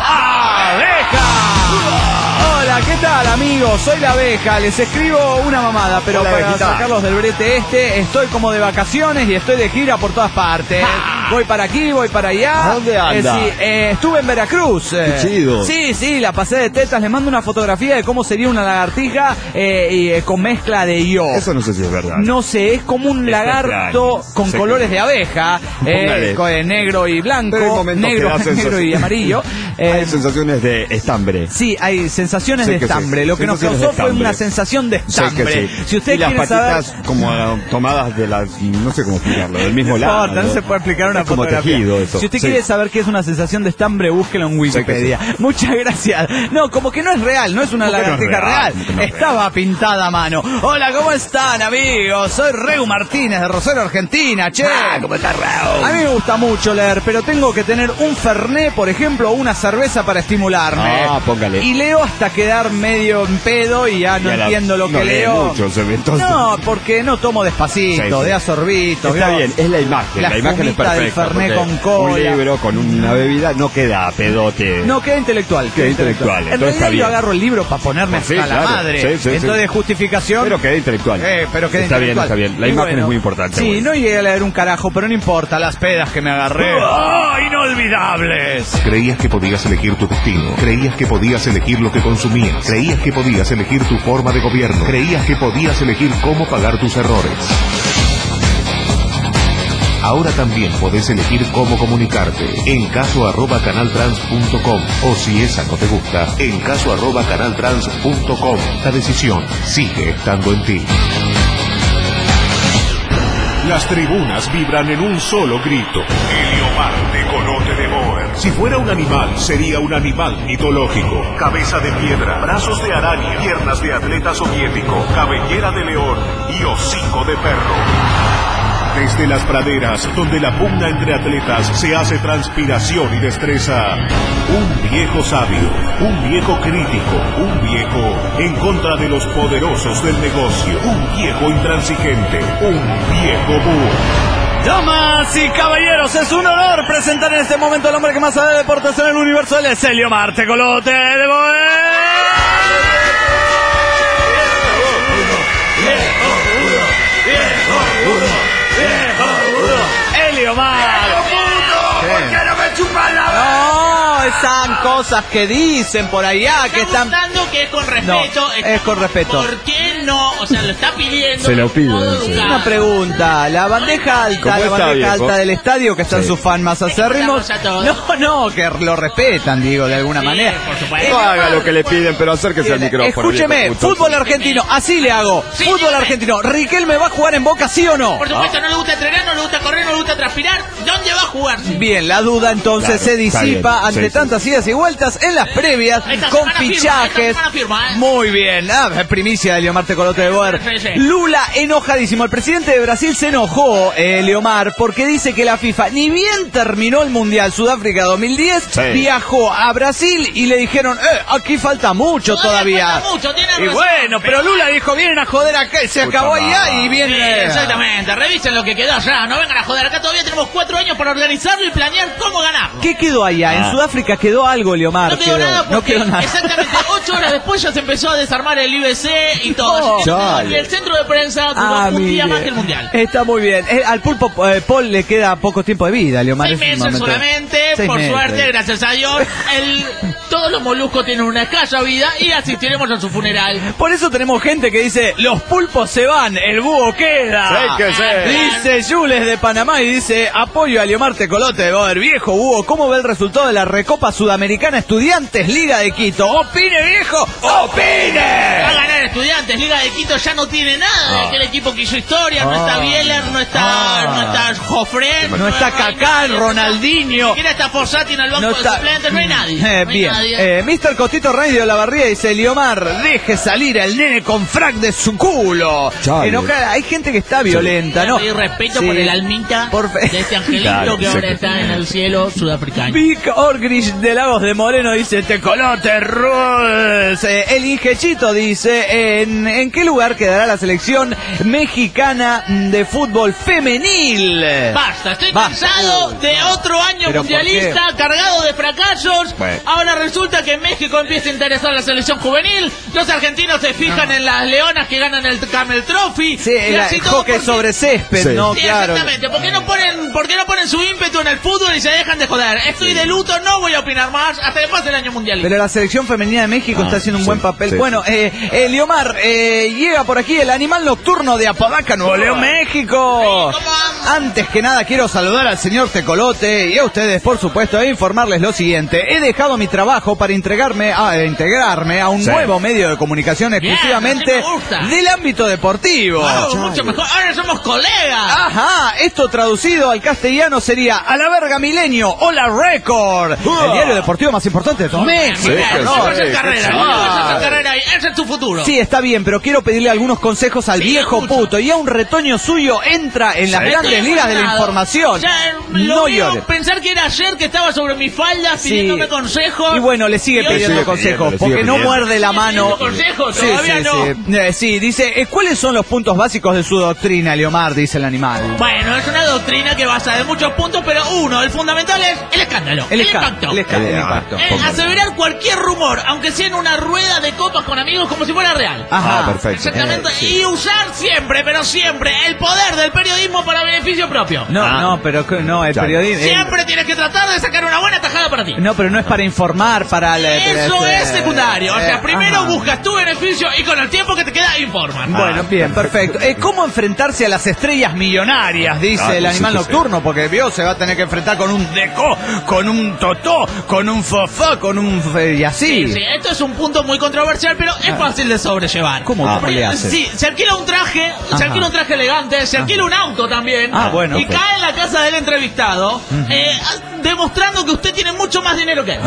¡Abeja! Hola, ¿qué tal, amigos? Soy la abeja, les escribo una mamada, pero Hola, para abejita. sacarlos del brete este, estoy como de vacaciones y estoy de gira por todas partes. ¡Ah! Voy para aquí, voy para allá. ¿A dónde anda? Eh, sí, eh, estuve en Veracruz. Qué eh, chido. Sí, sí, la pasé de tetas. Les mando una fotografía de cómo sería una lagartija eh, y, eh, con mezcla de yo. Eso no sé si es verdad. No sé, es como un Está lagarto extraño. con sé colores que... de abeja, eh, con, eh, negro y blanco, negro, negro y amarillo. Eh, hay sensaciones de estambre. Sí, hay sensaciones sí de estambre. Sí. Lo que nos causó fue una sensación de estambre. Sí. Si usted y quiere las patitas saber... como tomadas de las, no sé cómo explicarlo, del mismo no, lado. No, no se puede explicar una es como fotografía. Tejido eso. Si usted sí. quiere saber qué es una sensación de estambre, búsquelo en Wikipedia. Sí. Muchas gracias. No, como que no es real, no es una lagartija no es real. real. No es Estaba real. pintada a mano. Hola, ¿cómo están, amigos? Soy Reu Martínez de Rosario, Argentina, che. Ah, ¿cómo está, Reu? A mí me gusta mucho leer, pero tengo que tener un Fernet, por ejemplo, o una cerveza para estimularme. Ah, póngale. Y leo hasta quedar medio en pedo y ya no ya entiendo la, lo que no leo. Mucho, entonces... No, porque no tomo despacito, sí, sí. de a sorbito. Está ¿vio? bien, es la imagen. La, la imagen es perfecta. Del Fernet con cola. Un libro con una bebida no queda pedote. No, queda intelectual. Queda intelectual. intelectual. En realidad yo agarro el libro para ponerme hasta sí, la claro. madre. Sí, sí, Entonces, sí. justificación. Pero queda intelectual. Eh, pero queda está intelectual. bien, está bien. La y imagen bueno, es muy importante. Sí, bueno. no llegué a leer un carajo, pero no importa. Las pedas que me agarré. ¡Oh, inolvidables! Creías que podías elegir tu destino. Creías que podías elegir lo que consumías. Creías que podías elegir tu forma de gobierno. Creías que podías elegir cómo pagar tus errores. Ahora también podés elegir cómo comunicarte. En caso arroba canaltrans punto com o si esa no te gusta, en caso arroba canaltrans punto com. La decisión sigue estando en ti. Las tribunas vibran en un solo grito. Heliomarte conote de Boer. Si fuera un animal, sería un animal mitológico. Cabeza de piedra, brazos de araña, piernas de atleta soviético, cabellera de león y hocico de perro. Desde las praderas, donde la pugna entre atletas se hace transpiración y destreza, un viejo sabio, un viejo crítico, un viejo en contra de los poderosos del negocio, un viejo intransigente, un viejo búho. Damas y caballeros, es un honor presentar en este momento al hombre que más sabe de deportes en el universo. Él es Eliomar Tecolote de Boer. Eliomar. ¿Por qué no me chupan la No, esas cosas que dicen por allá que están. Están que es con respeto. No, es con respeto. ¿Por qué no? O sea, lo está pidiendo. Se lo pide. Una pregunta, la bandeja alta, la bandeja alta del estadio que están sí. sus fans más acérrimos. No, no, que lo respetan, digo, de alguna Sí, manera. por supuesto. No haga lo que le piden, pero acérquese al micrófono. Escúcheme, fútbol argentino, así le hago. Sí, Fútbol dígame. argentino, ¿Riquelme va a jugar en Boca, sí o no? Por supuesto, no le gusta entrenar, no le gusta correr, no le gusta transpirar. ¿Dónde va a jugar? Bien, la duda entonces Claro, se está disipa bien, ante sí, sí. tantas idas y vueltas en las previas Esta con semana firma, fichajes. esta semana firma, ¿eh? Muy bien, ah, primicia de Eliomar Tecolote de Boer. Sí, sí. Lula enojadísimo. El presidente de Brasil se enojó, eh, Eliomar, porque dice que la FIFA, ni bien terminó el Mundial Sudáfrica dos mil diez, Sí. viajó a Brasil y le dijeron, eh, aquí falta mucho todavía. falta mucho, tiene y razón. bueno, pero Lula dijo, vienen a joder acá y se Puta acabó madre. allá y Sí, viene. exactamente, revisen lo que quedó allá, no vengan a joder, acá todavía tenemos cuatro años para organizarlo y planear cómo ganarlo. ¿Qué quedó allá? En Ah. Sudáfrica quedó algo, Eliomar. No quedó nada no porque quedó nada. exactamente ocho horas después ya se empezó a desarmar el I B C y todo. Oh, Así que chale. y el centro de prensa duró Ah, un día mire. más que el Mundial. Está muy bien. Eh, al pulpo eh, Paul le queda poco tiempo de vida, Eliomar. Seis es un meses momento- solamente, Seis por meses. suerte, gracias a Dios. El, todos los moluscos tienen una escasa vida y asistiremos a su funeral. Por eso tenemos gente que dice, los pulpos se van, el búho queda. Sí, que sí. Dice Jules de Panamá y dice, apoyo a Eliomar Tecolote de Boer. Viejo búho, ¿cómo ve el resultado de la Recopa Sudamericana Estudiantes Liga de Quito? ¡Opine, viejo! Va a ¡Opine! ganar Estudiantes, Liga de Quito ya no tiene nada de aquel equipo que hizo historia, no está Bieler, no está, Ah. no está Jofré, No está Kaká, nadie, Ronaldinho. Ni siquiera está Fossati en el banco No de está- suplentes, no hay nadie. Eh, no hay bien. nadie. Eh, mister Cotito Rey de Olavarría dice, Eliomar, deje salir al nene con frac de su culo. Chale. Enojada. Hay gente que está violenta, ¿no? Y respeto Sí. por el almita Por fe- de este angelito Claro, que sí. ahora está en el cielo sudafricano. Vic Orgrich de Lagos de Moreno dice, Tecolote Rules. Eh, el Ingechito dice, ¿en, ¿en qué lugar quedará la selección mexicana de fútbol femenil? Basta, estoy Basta. cansado de otro año ¿Pero por mundialista cargado de fracasos. Bueno. Ahora resulta que en México empieza a interesar la selección juvenil. Los argentinos se fijan en las leonas que ganan el Camel Trophy. Sí, y el, así el todo hockey porque- sobre césped, Sí. ¿no? Sí, Claro. exactamente. ¿Por qué no ponen, por qué no ponen su ímpetu en el fútbol y se dejan de joder? Estoy de luto, no voy a opinar más hasta que pase el año mundialista. Pero la selección femenina de México Ah, está haciendo un sí, buen papel. sí. Bueno, eh, Eliomar, eh, llega por aquí el animal nocturno de Apodaca, Nuevo León, México. Sí, ¿cómo anda? Antes que nada quiero saludar al señor Tecolote y a ustedes, por supuesto, e informarles lo siguiente. He dejado mi trabajo para integrarme a, eh, integrarme a un Sí. nuevo medio de comunicación Bien, exclusivamente así me gusta. del ámbito deportivo. Ah, mucho mejor. Ahora somos colegas. Ajá, esto traducido al castellano sería a la verga milenio, hola Record, el diario deportivo más importante de todo México. Sí, Mira, que no sí, vas a hacer que carrera, sí. no vas a hacer carrera ahí. Ese es tu futuro. Sí, está bien, pero quiero pedirle algunos consejos al Sí, viejo escucha. puto. Y a un retoño suyo entra en las Estoy grandes ligas de la emocionado. información. Ya, lo No veo llore. pensar que era ayer que estaba sobre mi falda Sí. pidiéndome consejos. Y bueno, le sigue Y hoy pidiendo sigue consejos, pidiendo, le porque sigue no pidiendo. muerde la Sigue mano. pidiendo consejos, Sí, todavía sí, no. sí. Eh, sí, dice, eh, ¿cuáles son los puntos básicos de su doctrina, Eliomar? Dice el animal. Bueno, es una doctrina que basa de muchos puntos, pero uno, el fundamental es el escándalo, el, El, esca- impacto. el, esca- el Eh, impacto. Eh, aseverar cualquier rumor, aunque sea en una rueda de copas con amigos, como si fuera real. Ajá. Ah, perfecto. Exactamente, Eh, sí. y usar siempre, pero siempre, el poder del periodismo para beneficio propio. No, Ah. no, pero que- no, el Ya. periodismo... el- Siempre tienes que tratar de sacar una buena tajada para ti. no, pero no es para informar, para... Eso para- es secundario. O sea, Eh, primero ajá. buscas tu beneficio y con el tiempo que te queda informan. Bueno, bien, perfecto. Eh, ¿Cómo enfrentarse a las estrellas millonarias? Dice Ah, el sí, animal sí, nocturno, porque vio, se va a tener que enfrentar con un deco, con un totó, con un fofó, con un... f- y así. Sí, sí, esto es un punto muy controversial, pero es fácil de sobrellevar. ¿Cómo, Ah, cómo le hace? Sí, se alquila un traje, Ajá. se alquila un traje elegante, se alquila un auto también. Ah, bueno, Y ok. cae en la casa del entrevistado. Eh, demostrando que usted tiene mucho más dinero que él.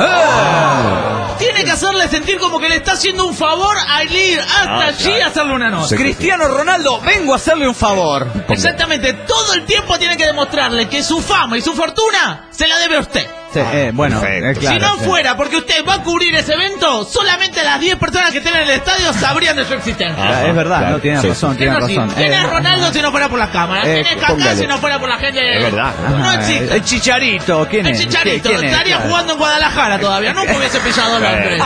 Ah. Tiene que hacerle sentir como que le está haciendo un favor al ir hasta ah, allí claro. a hacerle una nota. Cristiano Ronaldo, vengo a hacerle un favor. Exactamente, todo el tiempo tiene que demostrarle que su fama y su fortuna se la debe a usted. Sí, eh, bueno, eh, claro, si no sí. fuera porque usted va a cubrir ese evento, solamente las diez personas que estén en el estadio sabrían de su existencia. Ah, es verdad, claro. no, tiene sí. razón, tiene razón. ¿Quién es eh, Ronaldo si no fuera por las cámaras? Eh, ¿Quién es Kaká si no fuera por la gente? Es verdad. No existe. El Chicharito, ¿quién el es? El Chicharito, ¿Quién estaría es? jugando en Guadalajara todavía, nunca hubiese pisado Londres.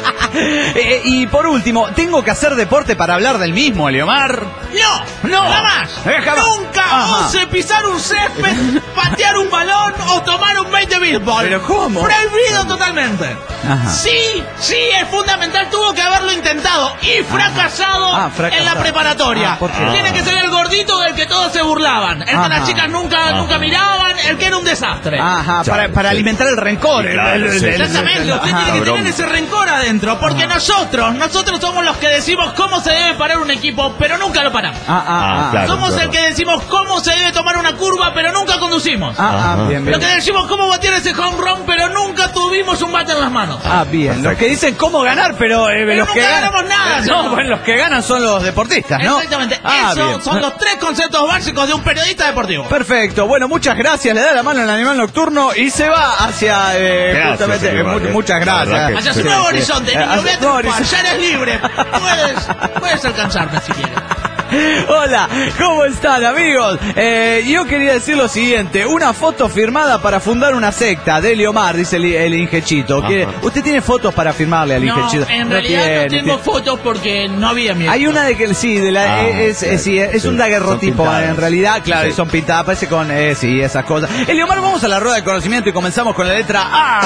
eh, y por último, ¿tengo que hacer deporte para hablar del mismo, Eliomar? No, no, jamás. Eh, jamás. Nunca Ajá. ose pisar un césped, patear un balón o tomar un bait de béisbol. ¿Pero cómo? Prohibido totalmente. Ajá. Sí, sí, es fundamental, tuvo que haberlo intentado y fracasado, ah, fracasado. en la preparatoria. Ah, Tiene que ser el gordito del que todos se burlaban, el Ajá. que las chicas nunca, nunca miraban, el que era un desastre. Ajá, para, para alimentar el rencor. Sí, claro, el, el, sí. Exactamente, usted Ajá. tiene que tener ese rencor adentro, porque Ajá. nosotros, nosotros somos los que decimos cómo se debe parar un equipo, pero nunca lo paramos. Ah, ah, ah, claro, somos claro. el que decimos cómo se debe tomar una curva, pero nunca conducimos. Ah, ah, bien, bien. Lo que decimos cómo batir ese home run, pero nunca tuvimos un bate en las manos. Ah, bien. Perfecto. Los que dicen cómo ganar, pero, eh, pero los nunca que ganamos nada. No, no, bueno, los que ganan son los deportistas, ¿no? Exactamente. Ah, Esos bien. son los tres conceptos básicos de un periodista deportivo. Perfecto. Bueno, muchas gracias. Le da la mano al animal nocturno y se va hacia eh, gracias, justamente. señor, Muchas, muchas gracias. Hacia su nuevo horizonte. Eh, Niño, vete, no, ya eres libre. Puedes, puedes alcanzarme si quieres. Hola, ¿cómo están, amigos? Eh, yo quería decir lo siguiente: una foto firmada para fundar una secta de Eliomar, dice el, el Ingechito. ¿Usted tiene fotos para firmarle al no, Ingechito? En no realidad tiene, no tengo tiene. fotos porque no había miedo. Hay una de que sí, de la, ah, es, es, sí, es sí, un daguerrotipo en realidad, claro, sí. son pintadas, parece con, eh, sí, esas cosas. Eliomar, vamos a la rueda de conocimiento y comenzamos con la letra A.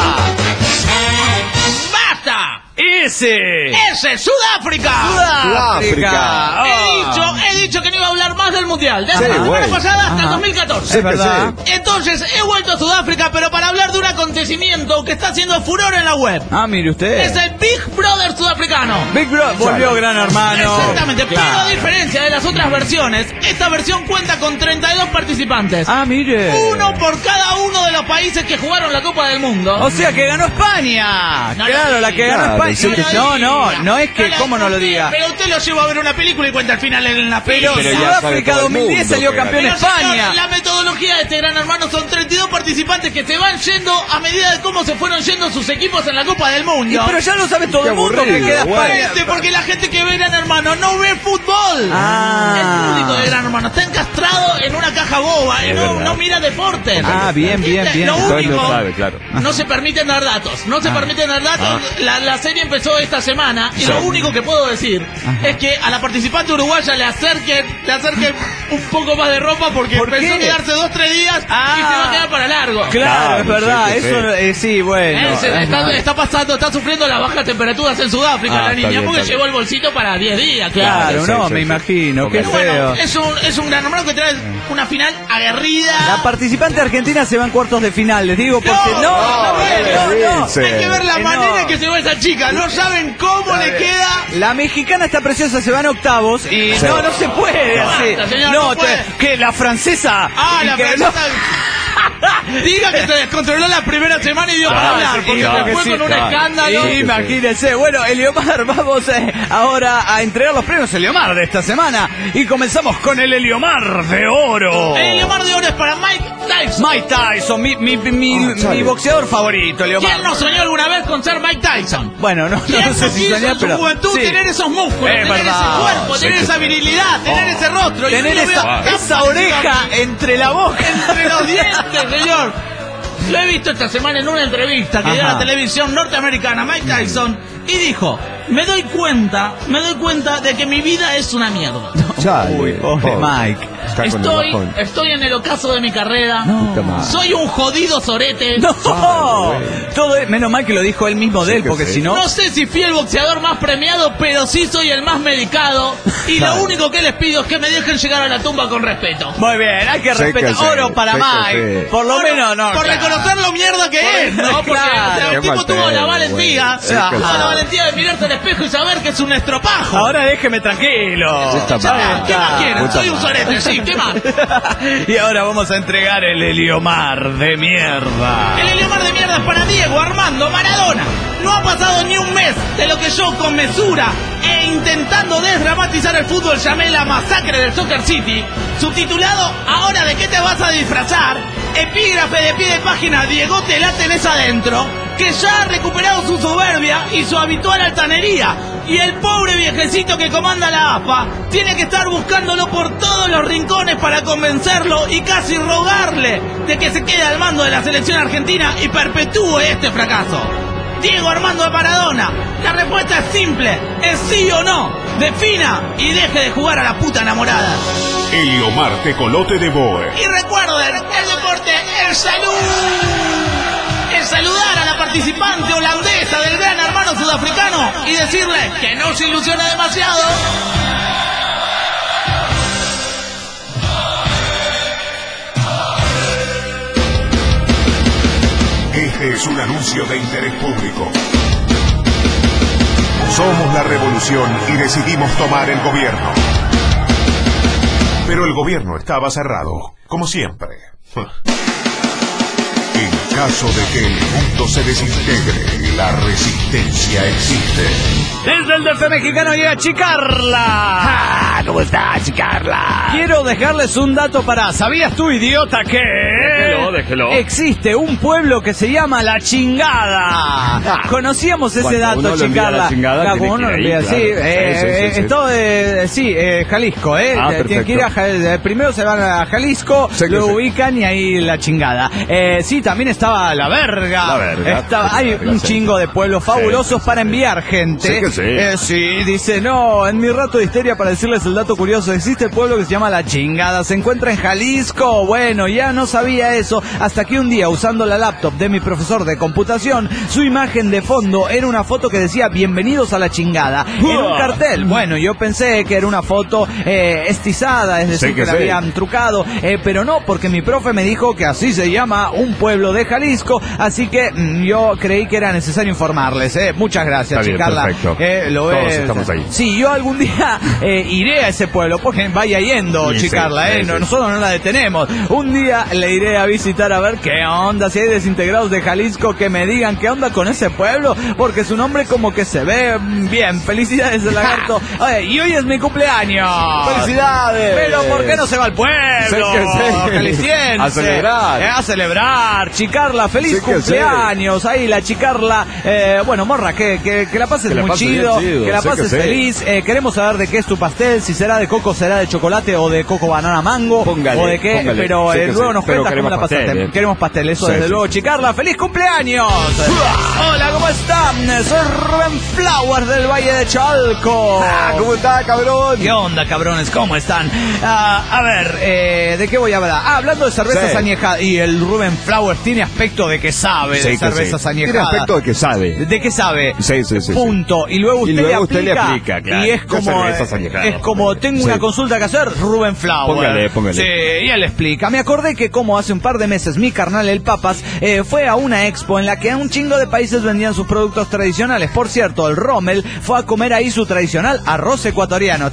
¡Basta! ¡Ese! ¡Ese! ¡Sudáfrica! ¡Sudáfrica! Oh. He dicho, he dicho que no iba a hablar más del Mundial. Desde Sí, la semana güey. pasada hasta Ajá. el dos mil catorce. Es verdad. Entonces, he vuelto a Sudáfrica, pero para hablar de un acontecimiento que está haciendo furor en la web. Ah, mire usted. Es el Big Brother sudafricano. Big Brother volvió Gran Hermano. Exactamente, Claro. pero a diferencia de las otras versiones, esta versión cuenta con treinta y dos participantes. Ah, mire. Uno por cada uno de los países que jugaron la Copa del Mundo. O sea que ganó España. No claro, lo la que ganó Claro, España. sí, No, no, no es que, lo- ¿cómo no lo diga? Pero usted lo llevó a ver una película y cuenta al final en la Pero, película. Pero ya sabe Sudáfrica todo el dos mil diez mundo salió que campeón Pero, España. señor, la metodología de este Gran Hermano son treinta y dos participantes que se van yendo a medida de cómo se fueron yendo sus equipos en la Copa del Mundo. Y, pero ya lo sabe todo Qué el mundo que aburrido, queda bueno. España. Este, porque la gente que ve Gran Hermano no ve fútbol. Ah. El público de Gran Hermano está encastrado en una caja boba y no, verdad. no mira deportes. Ah, bien, bien, bien. Lo Entonces único, lo sabe, claro. no se permiten dar datos. No se Ah. permiten dar datos. Ah. La, la serie empezó esta semana y Sí. lo único que puedo decir es que a la participante uruguaya le acerquen, le acerquen un poco más de ropa porque ¿Por pensó qué? quedarse dos, tres días Ah. y se va a quedar para largo. Claro, Claro, es verdad. sí, sí, Eso, eh, sí, bueno. Eh, se- está, Ajá. está pasando, está sufriendo las bajas temperaturas en Sudáfrica Ah, la está niña bien, porque está llevó el bolsito para diez días, claro. Claro, sí, no, sí, me sí. imagino. Ok. Qué Pero bueno, feo. es un, es un gran hermano que trae una final aguerrida. La participante argentina se va en cuartos de final, les digo, porque no, no, no, no, no. sí. Hay que ver la Eh, manera no. en que se va esa chica. No saben cómo le queda. La mexicana está preciosa, se va en octavos y Sí. no, no se puede No, así. basta, señor, no, no puede. te- que la francesa. Ah, y la que francesa. no- Diga que se descontroló la primera semana y dio para Claro, hablar, sí, porque claro se fue que con sí, un claro. escándalo. Sí, sí, sí. Imagínense. Bueno, Eliomar, vamos eh, ahora a entregar los premios Eliomar de esta semana y comenzamos con el Eliomar de Oro. El Eliomar de Oro es para Mike Tyson. Mike Tyson, mi, mi, mi, Ah, mi chale. boxeador favorito, Eliomar. ¿Quién no soñó alguna vez con ser Mike Tyson? Bueno, no, ¿Quién no sé no si quiso soñar, en su pero juventud sí. tener esos músculos, Es tener ese verdad. cuerpo, Sí, tener que esa sí. virilidad, tener ese rostro? Y Tener yo lo veo esa, tan esa oreja participante entre la boca. entre los dientes, señor. Lo he visto esta semana en una entrevista que dio a Ajá. la televisión norteamericana, Mike Tyson, y dijo, me doy cuenta, me doy cuenta de que mi vida es una mierda. Chale. Uy, pobre Mike. Está con el Estoy, bajón. estoy en el ocaso de mi carrera. Puta madre. Soy un jodido sorete. No, Chale, todo es- menos mal que lo dijo él mismo de Sí él, que porque sí. si no. No sé si fui el boxeador más premiado, pero sí soy el más medicado. Y Claro. lo único que les pido es que me dejen llegar a la tumba con respeto. Muy bien, hay que Sí respetar. que sí, Oro para sí que Mike. sí. Por lo Por- menos, no. Por claro. reconocer lo mierda que es, ¿no? Porque Claro. o sea, el Qué tipo mal tuvo la tema, valentía. güey. Sí que tuvo sí. la valentía de mirarse al espejo y saber que es un estropajo. Ahora déjeme tranquilo. Ya, ya, ¿qué más quieren? Soy un sorete, sí, ¿qué más? Y ahora vamos a entregar el Heliomar de mierda. El Heliomar de mierda es para Diego Armando Maradona. No ha pasado ni un mes de lo que yo con mesura e intentando desdramatizar el fútbol llamé la masacre del Soccer City, subtitulado ¿Ahora de qué te vas a disfrazar? Epígrafe de pie de página Diego te la tenés adentro, que ya ha recuperado su soberbia y su habitual altanería. Y el pobre viejecito que comanda la A F A tiene que estar buscándolo por todos los rincones para convencerlo y casi rogarle de que se quede al mando de la selección argentina y perpetúe este fracaso. Diego Armando de Maradona, la respuesta es simple, es sí o no. Defina y deje de jugar a la puta enamorada. Heliomar Tecolote de Boe. Y recuerden, el deporte es salud. Es saludar a la participante holandesa del gran hermano sudafricano y decirle que no se ilusione demasiado. Este es un anuncio de interés público. Somos la revolución y decidimos tomar el gobierno. Pero el gobierno estaba cerrado, como siempre. En caso de que el mundo se desintegre, la resistencia existe. Desde el D F mexicano llega Chicarla. Ah, ¿cómo está, Chicarla? Quiero dejarles un dato para... ¿Sabías tú, idiota, que... Déjelo, déjelo. Existe un pueblo que se llama La Chingada. Ah. Conocíamos ese Cuando dato, uno Chicarla. La chingada, claro, tiene uno que lo ir ahí, envía, claro. sí, eh, sí, sí, eh, sí, esto de, sí, eh, Jalisco, ¿eh? Ah, Tienen que ir a Jalisco. Primero se van a Jalisco, Sí, lo sí. ubican y ahí La Chingada. Eh, sí, también estaba La Verga. La Verga. Estaba, hay La Verga, un sí. chingo de pueblos fabulosos Sí, sí, para sí. enviar gente. Sí que sí. Eh, sí, dice, no, en mi rato de histeria para decirles el dato curioso, existe el pueblo que se llama La Chingada, se encuentra en Jalisco. Bueno, ya no sabía eso, hasta que un día, usando la laptop de mi profesor de computación, su imagen de fondo era una foto que decía bienvenidos a La Chingada, en un cartel. Bueno, yo pensé que era una foto eh, estizada, es decir, Sí que, que la sí. habían trucado, eh, pero no, porque mi profe me dijo que así se llama un pueblo de Jalisco, así que mm, yo creí que era necesario informarles. Eh. Muchas gracias, Está bien, Chicarla. perfecto. Eh, lo Todos ves. estamos ahí. Sí, yo algún día eh, iré a ese pueblo, porque vaya yendo, Sí, Chicarla, sí, eh. sí, No, sí. nosotros no la detenemos. Un día le iré a visitar a ver qué onda, si hay desintegrados de Jalisco que me digan qué onda con ese pueblo, porque su nombre como que se ve bien. Felicidades, el lagarto. Oye, y hoy es mi cumpleaños. ¡Felicidades! Pero ¿por qué no se va al pueblo? Sí que sí. Jalisciense. A celebrar. Eh, a celebrar. Chicarla, feliz Sí que cumpleaños. Ahí la Chicarla. Eh, bueno, morra, que, que, que la pases Que la muy pases chido, bien chido, que la sí que pases sí. feliz. Eh, queremos saber de qué es tu pastel, si será de coco, será de chocolate o de coco banana mango. Póngale, o de qué, póngale. pero Sí eh, que luego sí. nos Pero cuentas cómo la queremos pasaste. pastel, eh. Queremos pastel, eso Sí, desde sí, luego. sí. Chicarla, feliz cumpleaños. Hola, ¿cómo están? Soy Rubén Flowers del Valle de Chalco. Ah, ¿cómo está, cabrón? ¿Qué onda, cabrones? ¿Cómo están? Ah, a ver, eh, ¿de qué voy a hablar? Ah, hablando de cervezas Sí. añejadas. Y el Rubén Flowers tiene aspecto de que sabe Sí de que cervezas sí. añejadas. Tiene aspecto de que sabe. ¿De qué sabe? Sí, sí, sí, Punto. Y luego usted, Y luego le, usted le aplica, aplica, claro. Y es ¿Qué como, cervezas añejadas? es como tengo Sí. una consulta que hacer, Rubén Flowers. Póngale, póngale. Sí, y él explica. Me acordé que como hace un par de meses mi carnal el Papas eh, fue a una expo en la que un chingo de países vendían sus productos tradicionales. Por cierto, el Rommel fue a comer ahí su tradicional arroz ecuatoriano.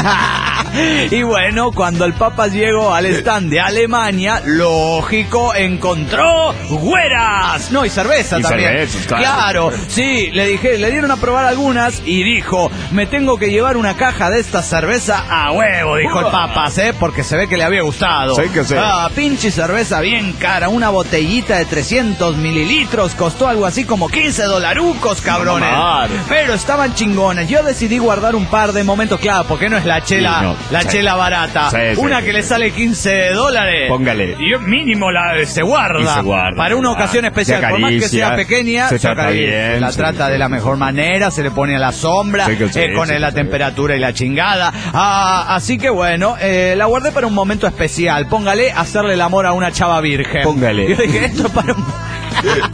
Y bueno, cuando el Papas llegó al stand de Alemania, lógico, encontró güeras. No, y cerveza Y también. cervezas, claro. Claro, sí, le dije, le dieron a probar algunas y dijo, me tengo que llevar una caja de esta cerveza a huevo, dijo el Papas, ¿eh? Porque se ve que le había gustado. Sí que sí. Ah, pinche cerveza bien cara, una botellita de trescientos mililitros, costó algo así como quince dolarucos, cabrones. No, madre. Pero estaban chingones. Yo decidí guardar un par de momentos, claro, porque no es la chela, Sí, no. la Sí. chela barata. Sí, sí, una sí, que sí. le sale quince dólares. Póngale. Y yo mínimo la se guarda. Y se guarda. Para una Ah, ocasión especial, se por más que acaricia, sea pequeña, se trata acaricia. bien, la sí, trata sí, de la sí, mejor sí. manera, se le pone a la sombra, Sí que sí, eh, con sí, la sí. temperatura y la chingada. Ah, así que bueno, eh, la guardé para un momento especial. Póngale hacerle el amor a una chava virgen. Póngale. Yo dije, esto es para un...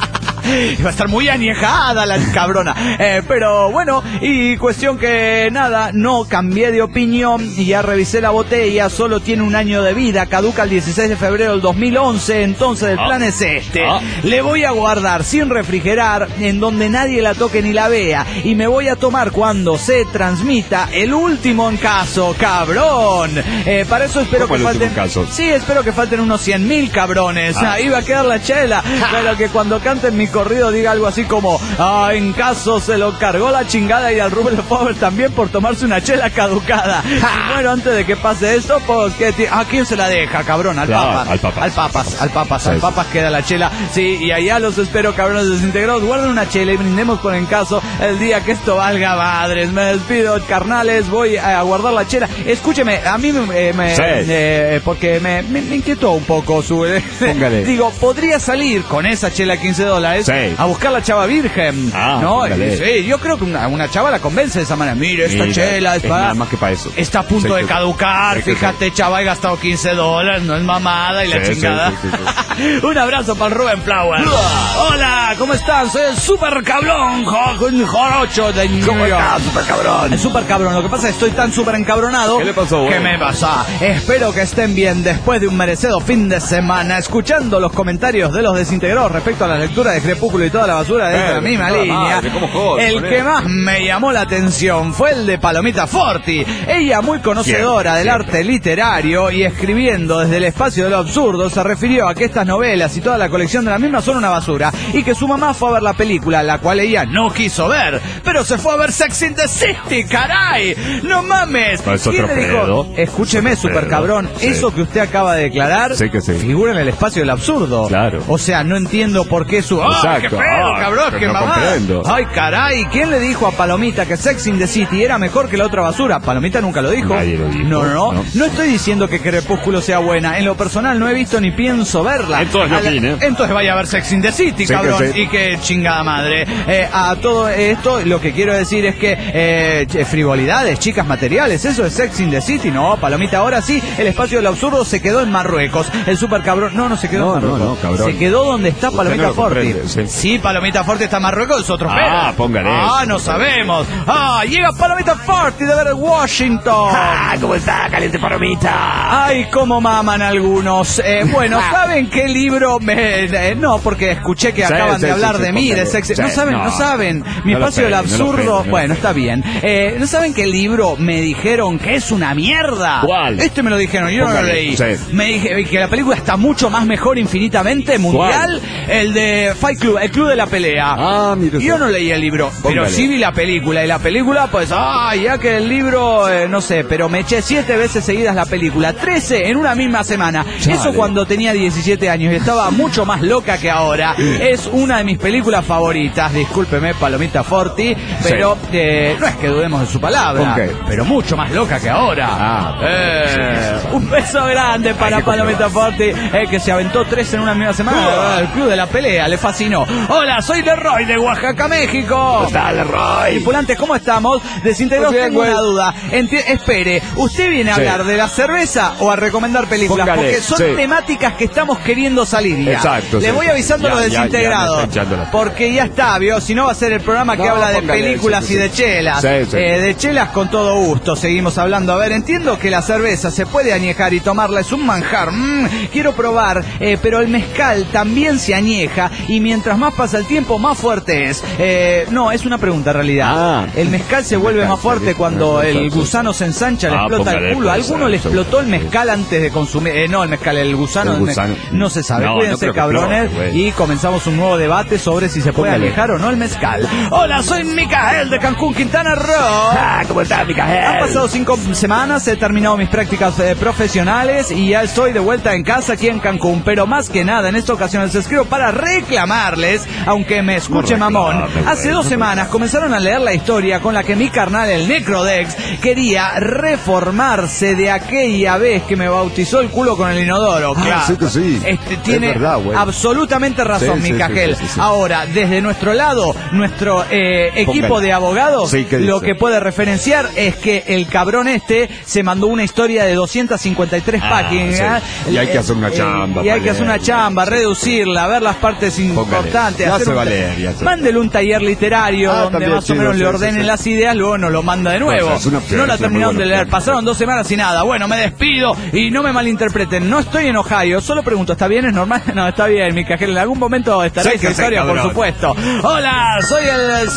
Va a estar muy añejada la cabrona. Eh, pero bueno, y cuestión que nada, no cambié de opinión y ya revisé la botella, solo tiene un año de vida, caduca el dieciséis de febrero del dos mil once, entonces el ah. plan es este. Ah. Le voy a guardar sin refrigerar en donde nadie la toque ni la vea y me voy a tomar cuando se transmita el último en caso, cabrón. Eh, para eso espero que falten... Sí, espero que falten unos cien mil cabrones. Ah. Ahí va a quedar la chela. Ah. Pero que cuando canten mi corrido diga algo así como, ah, en caso se lo cargó la chingada y al Rubén Power también por tomarse una chela caducada. Ah. Y bueno, antes de que pase esto, pues, ¿qué ¿a quién se la deja, cabrón? Al claro, Papas. Al Papas. Al Papas, al Papas, al Papas queda la chela. Sí, y allá los espero, cabrones desintegrados. Guarden una chela y brindemos por en caso el día que esto valga madres. Me despido, carnales, voy a guardar la chela. Escúcheme, a mí me... me sí. eh, porque me, me, me inquietó un poco su... Póngale. Digo, podría salir con esa chela quince dólares sí. a buscar la chava virgen. Ah, ¿no? Sí, yo creo que una, una chava la convence de esa manera. Mire, esta Mira, chela es, es para, nada más que para eso. Está a punto sí, de caducar. Sí, fíjate, sí. chava, he gastado quince dólares, no es mamada y sí, la chingada. Sí, sí, sí, sí. Un abrazo para el Rubén Flower. Hola, ¿cómo están? Soy el super cabrón, Jorocho de New York. ¿Cómo estás, super cabrón? El super cabrón. Lo que pasa es que estoy tan super encabronado. ¿Qué le pasó, güey? ¿Qué me pasa? Espero que estén bien después de un merecido fin de semana, escuchando los comentarios de los desintegrados respecto a la lectura de Crepúsculo y toda la basura de eh, la misma línea. Madre, joder, el que más me llamó la atención fue el de Palomita Forti. Ella, muy conocedora siempre, del siempre. arte literario y escribiendo desde el espacio de lo absurdo, se refirió a que estas novelas y toda la colección de la misma son una basura y que su mamá fue a ver la película, la cual ella no quiso ver, pero se fue a ver Sex in the City, caray. No mames. No, ¿Quién le dijo? Escúcheme, super cabrón, sí. eso que usted acaba de declarar sí que sí. figura en el espacio del absurdo. Claro. O sea, no entiendo por qué su... ¡Ah, qué pedo, ah, cabrón, qué no mamá! Comprendo. Ay, caray, ¿quién le dijo a Palomita que Sex in the City era mejor que la otra basura? Palomita nunca lo dijo. Nadie lo dijo. No, no, no. No, no estoy diciendo que Crepúsculo sea buena. En lo personal no he visto ni pienso verla. Entonces no tiene. Entonces vaya a ver Sex in the City, sí, cabrón. Que sí. Y que chingada madre. Eh, a todo esto lo que quiero decir es que eh, frivolidades, chicas materiales, eso es Sex in the City. No, Palomita, ahora sí, el espacio del absurdo se quedó en Marruecos. El super cabrón, no, no se quedó no, en Marruecos. No, no, cabrón. Se quedó donde está Palomita no Forti. Sí. sí, Palomita Forti está en Marruecos, es otro pedo. Ah, póngale. Ah, no sabemos. Ah, llega Palomita Forti de ver Washington. Ah, ¿cómo está, caliente Palomita? Ay, cómo maman algunos. Eh, bueno, ¿saben qué libro me...? Eh, no, porque escuché que sí, acaban sí, de hablar sí, de sí, mí, de sexo. Sí, no saben, no, no saben. Mi no espacio del absurdo... No no bueno, está bien. Eh, ¿No saben qué libro me dijeron que es una mierda? ¿Cuál? Este me lo dijeron, yo póngale, no lo leí. Sí. Me dije que la película está mucho más mejor infinitamente, mundial. ¿Cuál? El de Fight Club, el Club de la Pelea. Ah, mire. Yo no leí el libro, póngale. Pero sí vi la película. Y la película, pues, ah, ya que el libro, eh, no sé, pero me eché siete veces seguidas la película. trece en una misma semana. Chale. Eso cuando tenía diecisiete años y estaba mucho más loca que ahora. Es una de mis películas favoritas. Discúlpeme, Palomita Forti, pero sí. eh, no es que dudemos de su palabra. Okay. Pero mucho más loca que ahora. Ah, eh, sí. Un beso grande para Palomita Forti, eh, que se aventó tres en una misma semana. El Club de la Pelea, le fascinó. Hola, soy Leroy de Oaxaca, México. ¿Cómo está, Leroy? Tripulantes, ¿cómo estamos? Desintegrados, okay, tengo una duda. Enti- espere, ¿usted viene a sí. hablar de la cerveza o a recomendar películas? Póngale, porque son sí. temáticas que estamos queriendo salir ya. Exacto. Le sí, voy sí. avisando a los desintegrados. Ya, ya porque ya está, ¿vio? Si no va a ser el programa que no, habla de póngale, películas sí, sí, y de chelas. Sí, sí. Eh, de chelas con todo gusto. Seguimos hablando. A ver, entiendo que la cerveza se puede añejar y tomarla es un manjar. Mm, quiero probar, eh, pero el mezcal también se añeja y mientras más pasa el tiempo, más fuerte es. Eh, no, es una pregunta en realidad. Ah, el mezcal se vuelve mezcal, más fuerte sí, cuando sí, el gusano se ensancha, le ah, explota el culo. ¿A alguno le explotó el mezcal antes de consumir? Eh, no, el mezcal, el gusano. El gusano. Me... No se sabe. No, cuídense, no cabrones. Flor, y comenzamos un nuevo debate sobre si se puede póngale. Alejar o no el mezcal. Hola, soy Micael de Cancún, Quintana Roo. Ah, ¿cómo estás, Micael? Han pasado cinco semanas, he terminado mis prácticas eh, profesionales y ya estoy de vuelta en casa aquí en Cancún. Pero más que nada, en esta ocasión les escribo para reclamarles, aunque me escuche no mamón. Hace dos semanas comenzaron a leer la historia con la que mi carnal, el Necrodex, quería reformarse de aquella vez que me bautizó el culo con el inodoro. Ah, claro. Sí que sí. Este, tiene verdad, absolutamente razón, sí, Micael. Sí, sí, sí, sí. Ahora, desde nuestro lado, nuestro eh, equipo Póngale. de abogados, sí, lo que puede referenciar es que el cabrón este se mandó una historia de doscientas cincuenta y tres ah, páginas. Sí. Y hay que hacer una chamba. Eh, y hay que hacer una chamba, reducirla, ver las partes in- importante. Ya hacer se un vale, ta- ya se Mándele un taller literario Ah, donde también, más o sí, menos sí, le sí, ordenen sí. las ideas, luego nos lo manda de nuevo. No, es una opción, no la es una terminaron muy de buena leer, opción. pasaron dos semanas y nada. Bueno, me despido y no me malinterpreten. No estoy en Ohio, solo pregunto, ¿está bien? ¿Es normal? No, está bien, mi cajero. En algún momento estará Sí, esa que sí, historia, por cabrón. supuesto. Hola, soy el...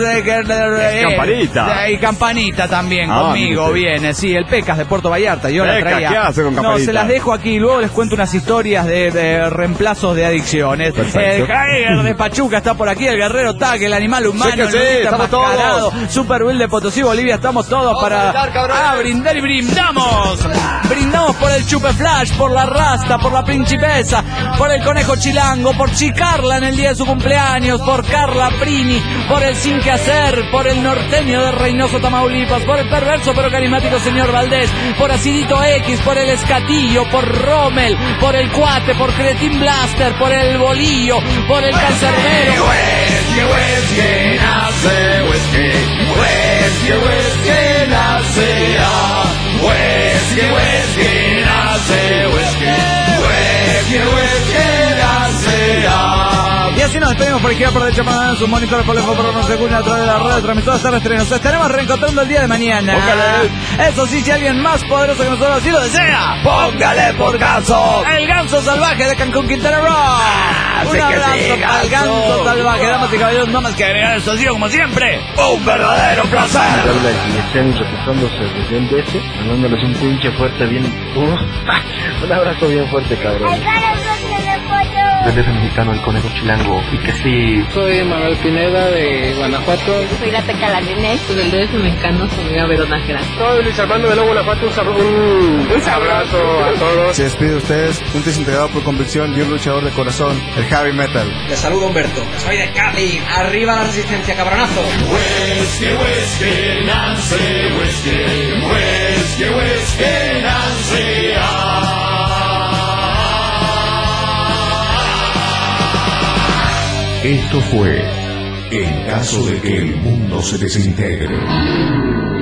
Es Campanita. Y Campanita también Ah, conmigo, mire usted. viene. Sí, el Pecas de Puerto Vallarta. Yo la Pecas, traía. ¿qué hace con No, Campanita? se las dejo aquí. Luego les cuento unas historias de, de reemplazos de adicciones. Perfecto. El Jaeger de Pachuca está por aquí, el Guerrero Tag, el animal humano, Sí que el sí, Lolita estamos Enmascarado, todos. Super Will de Potosí, Bolivia, estamos todos para a brindar y brindamos. Brindamos por el Chupe Flash, por la Rasta, por la Principesa, por el Conejo Chilango, por Chicarla en el día de su cumpleaños, por Carla Prini, por el Sin Que Hacer, por el norteño de Reynoso, Tamaulipas, por el perverso pero carismático señor Valdés, por Acidito X, por el Escatillo, por Rommel, por el Cuate, por Cretin Blaster, por el Bolillo, por el Cancerbero. Whisky, whisky, nace whisky, whisky, whisky, nace ah. Whisky, whisky, nace whisky, whisky, whisky, nace ah. Y así nos despedimos por izquierda, por derecha, para sus monitores, por lejos, por nos escuchan a través de la red de transmisores terrestres. Nos estaremos reencontrando el día de mañana. Póngale. Eso sí, si alguien más poderoso que nosotros así lo desea, Póngale por caso. el ganso salvaje de Cancún, Quintana Roo. Ah, sí Un que abrazo sí, para el ganso. ganso salvaje, damas y caballeros, no más que agregar esto, tío, como siempre. Un verdadero placer. Habla y estén reportándose desde el D F, mandándoles un pinche fuerte bien. Uh, un abrazo bien fuerte, cabrón. Del D F mexicano, el Conejo Chilango, y que sí. Soy Manuel Pineda de Guanajuato. Soy la Teca Larinés, del D F mexicano, soy Verona Gran. Soy Luis Armando de Lobo Guanajuato. Un, sabro- un, un abrazo a todos. Se despide de ustedes, un desintegrado por convicción y un luchador de corazón, el heavy metal. Les saludo Humberto, soy de Cádiz, arriba la resistencia, cabronazo. Whisky, whisky, Nancy, whisky, whisky, whisky, Nancy ah. Esto fue En caso de que el mundo se desintegre.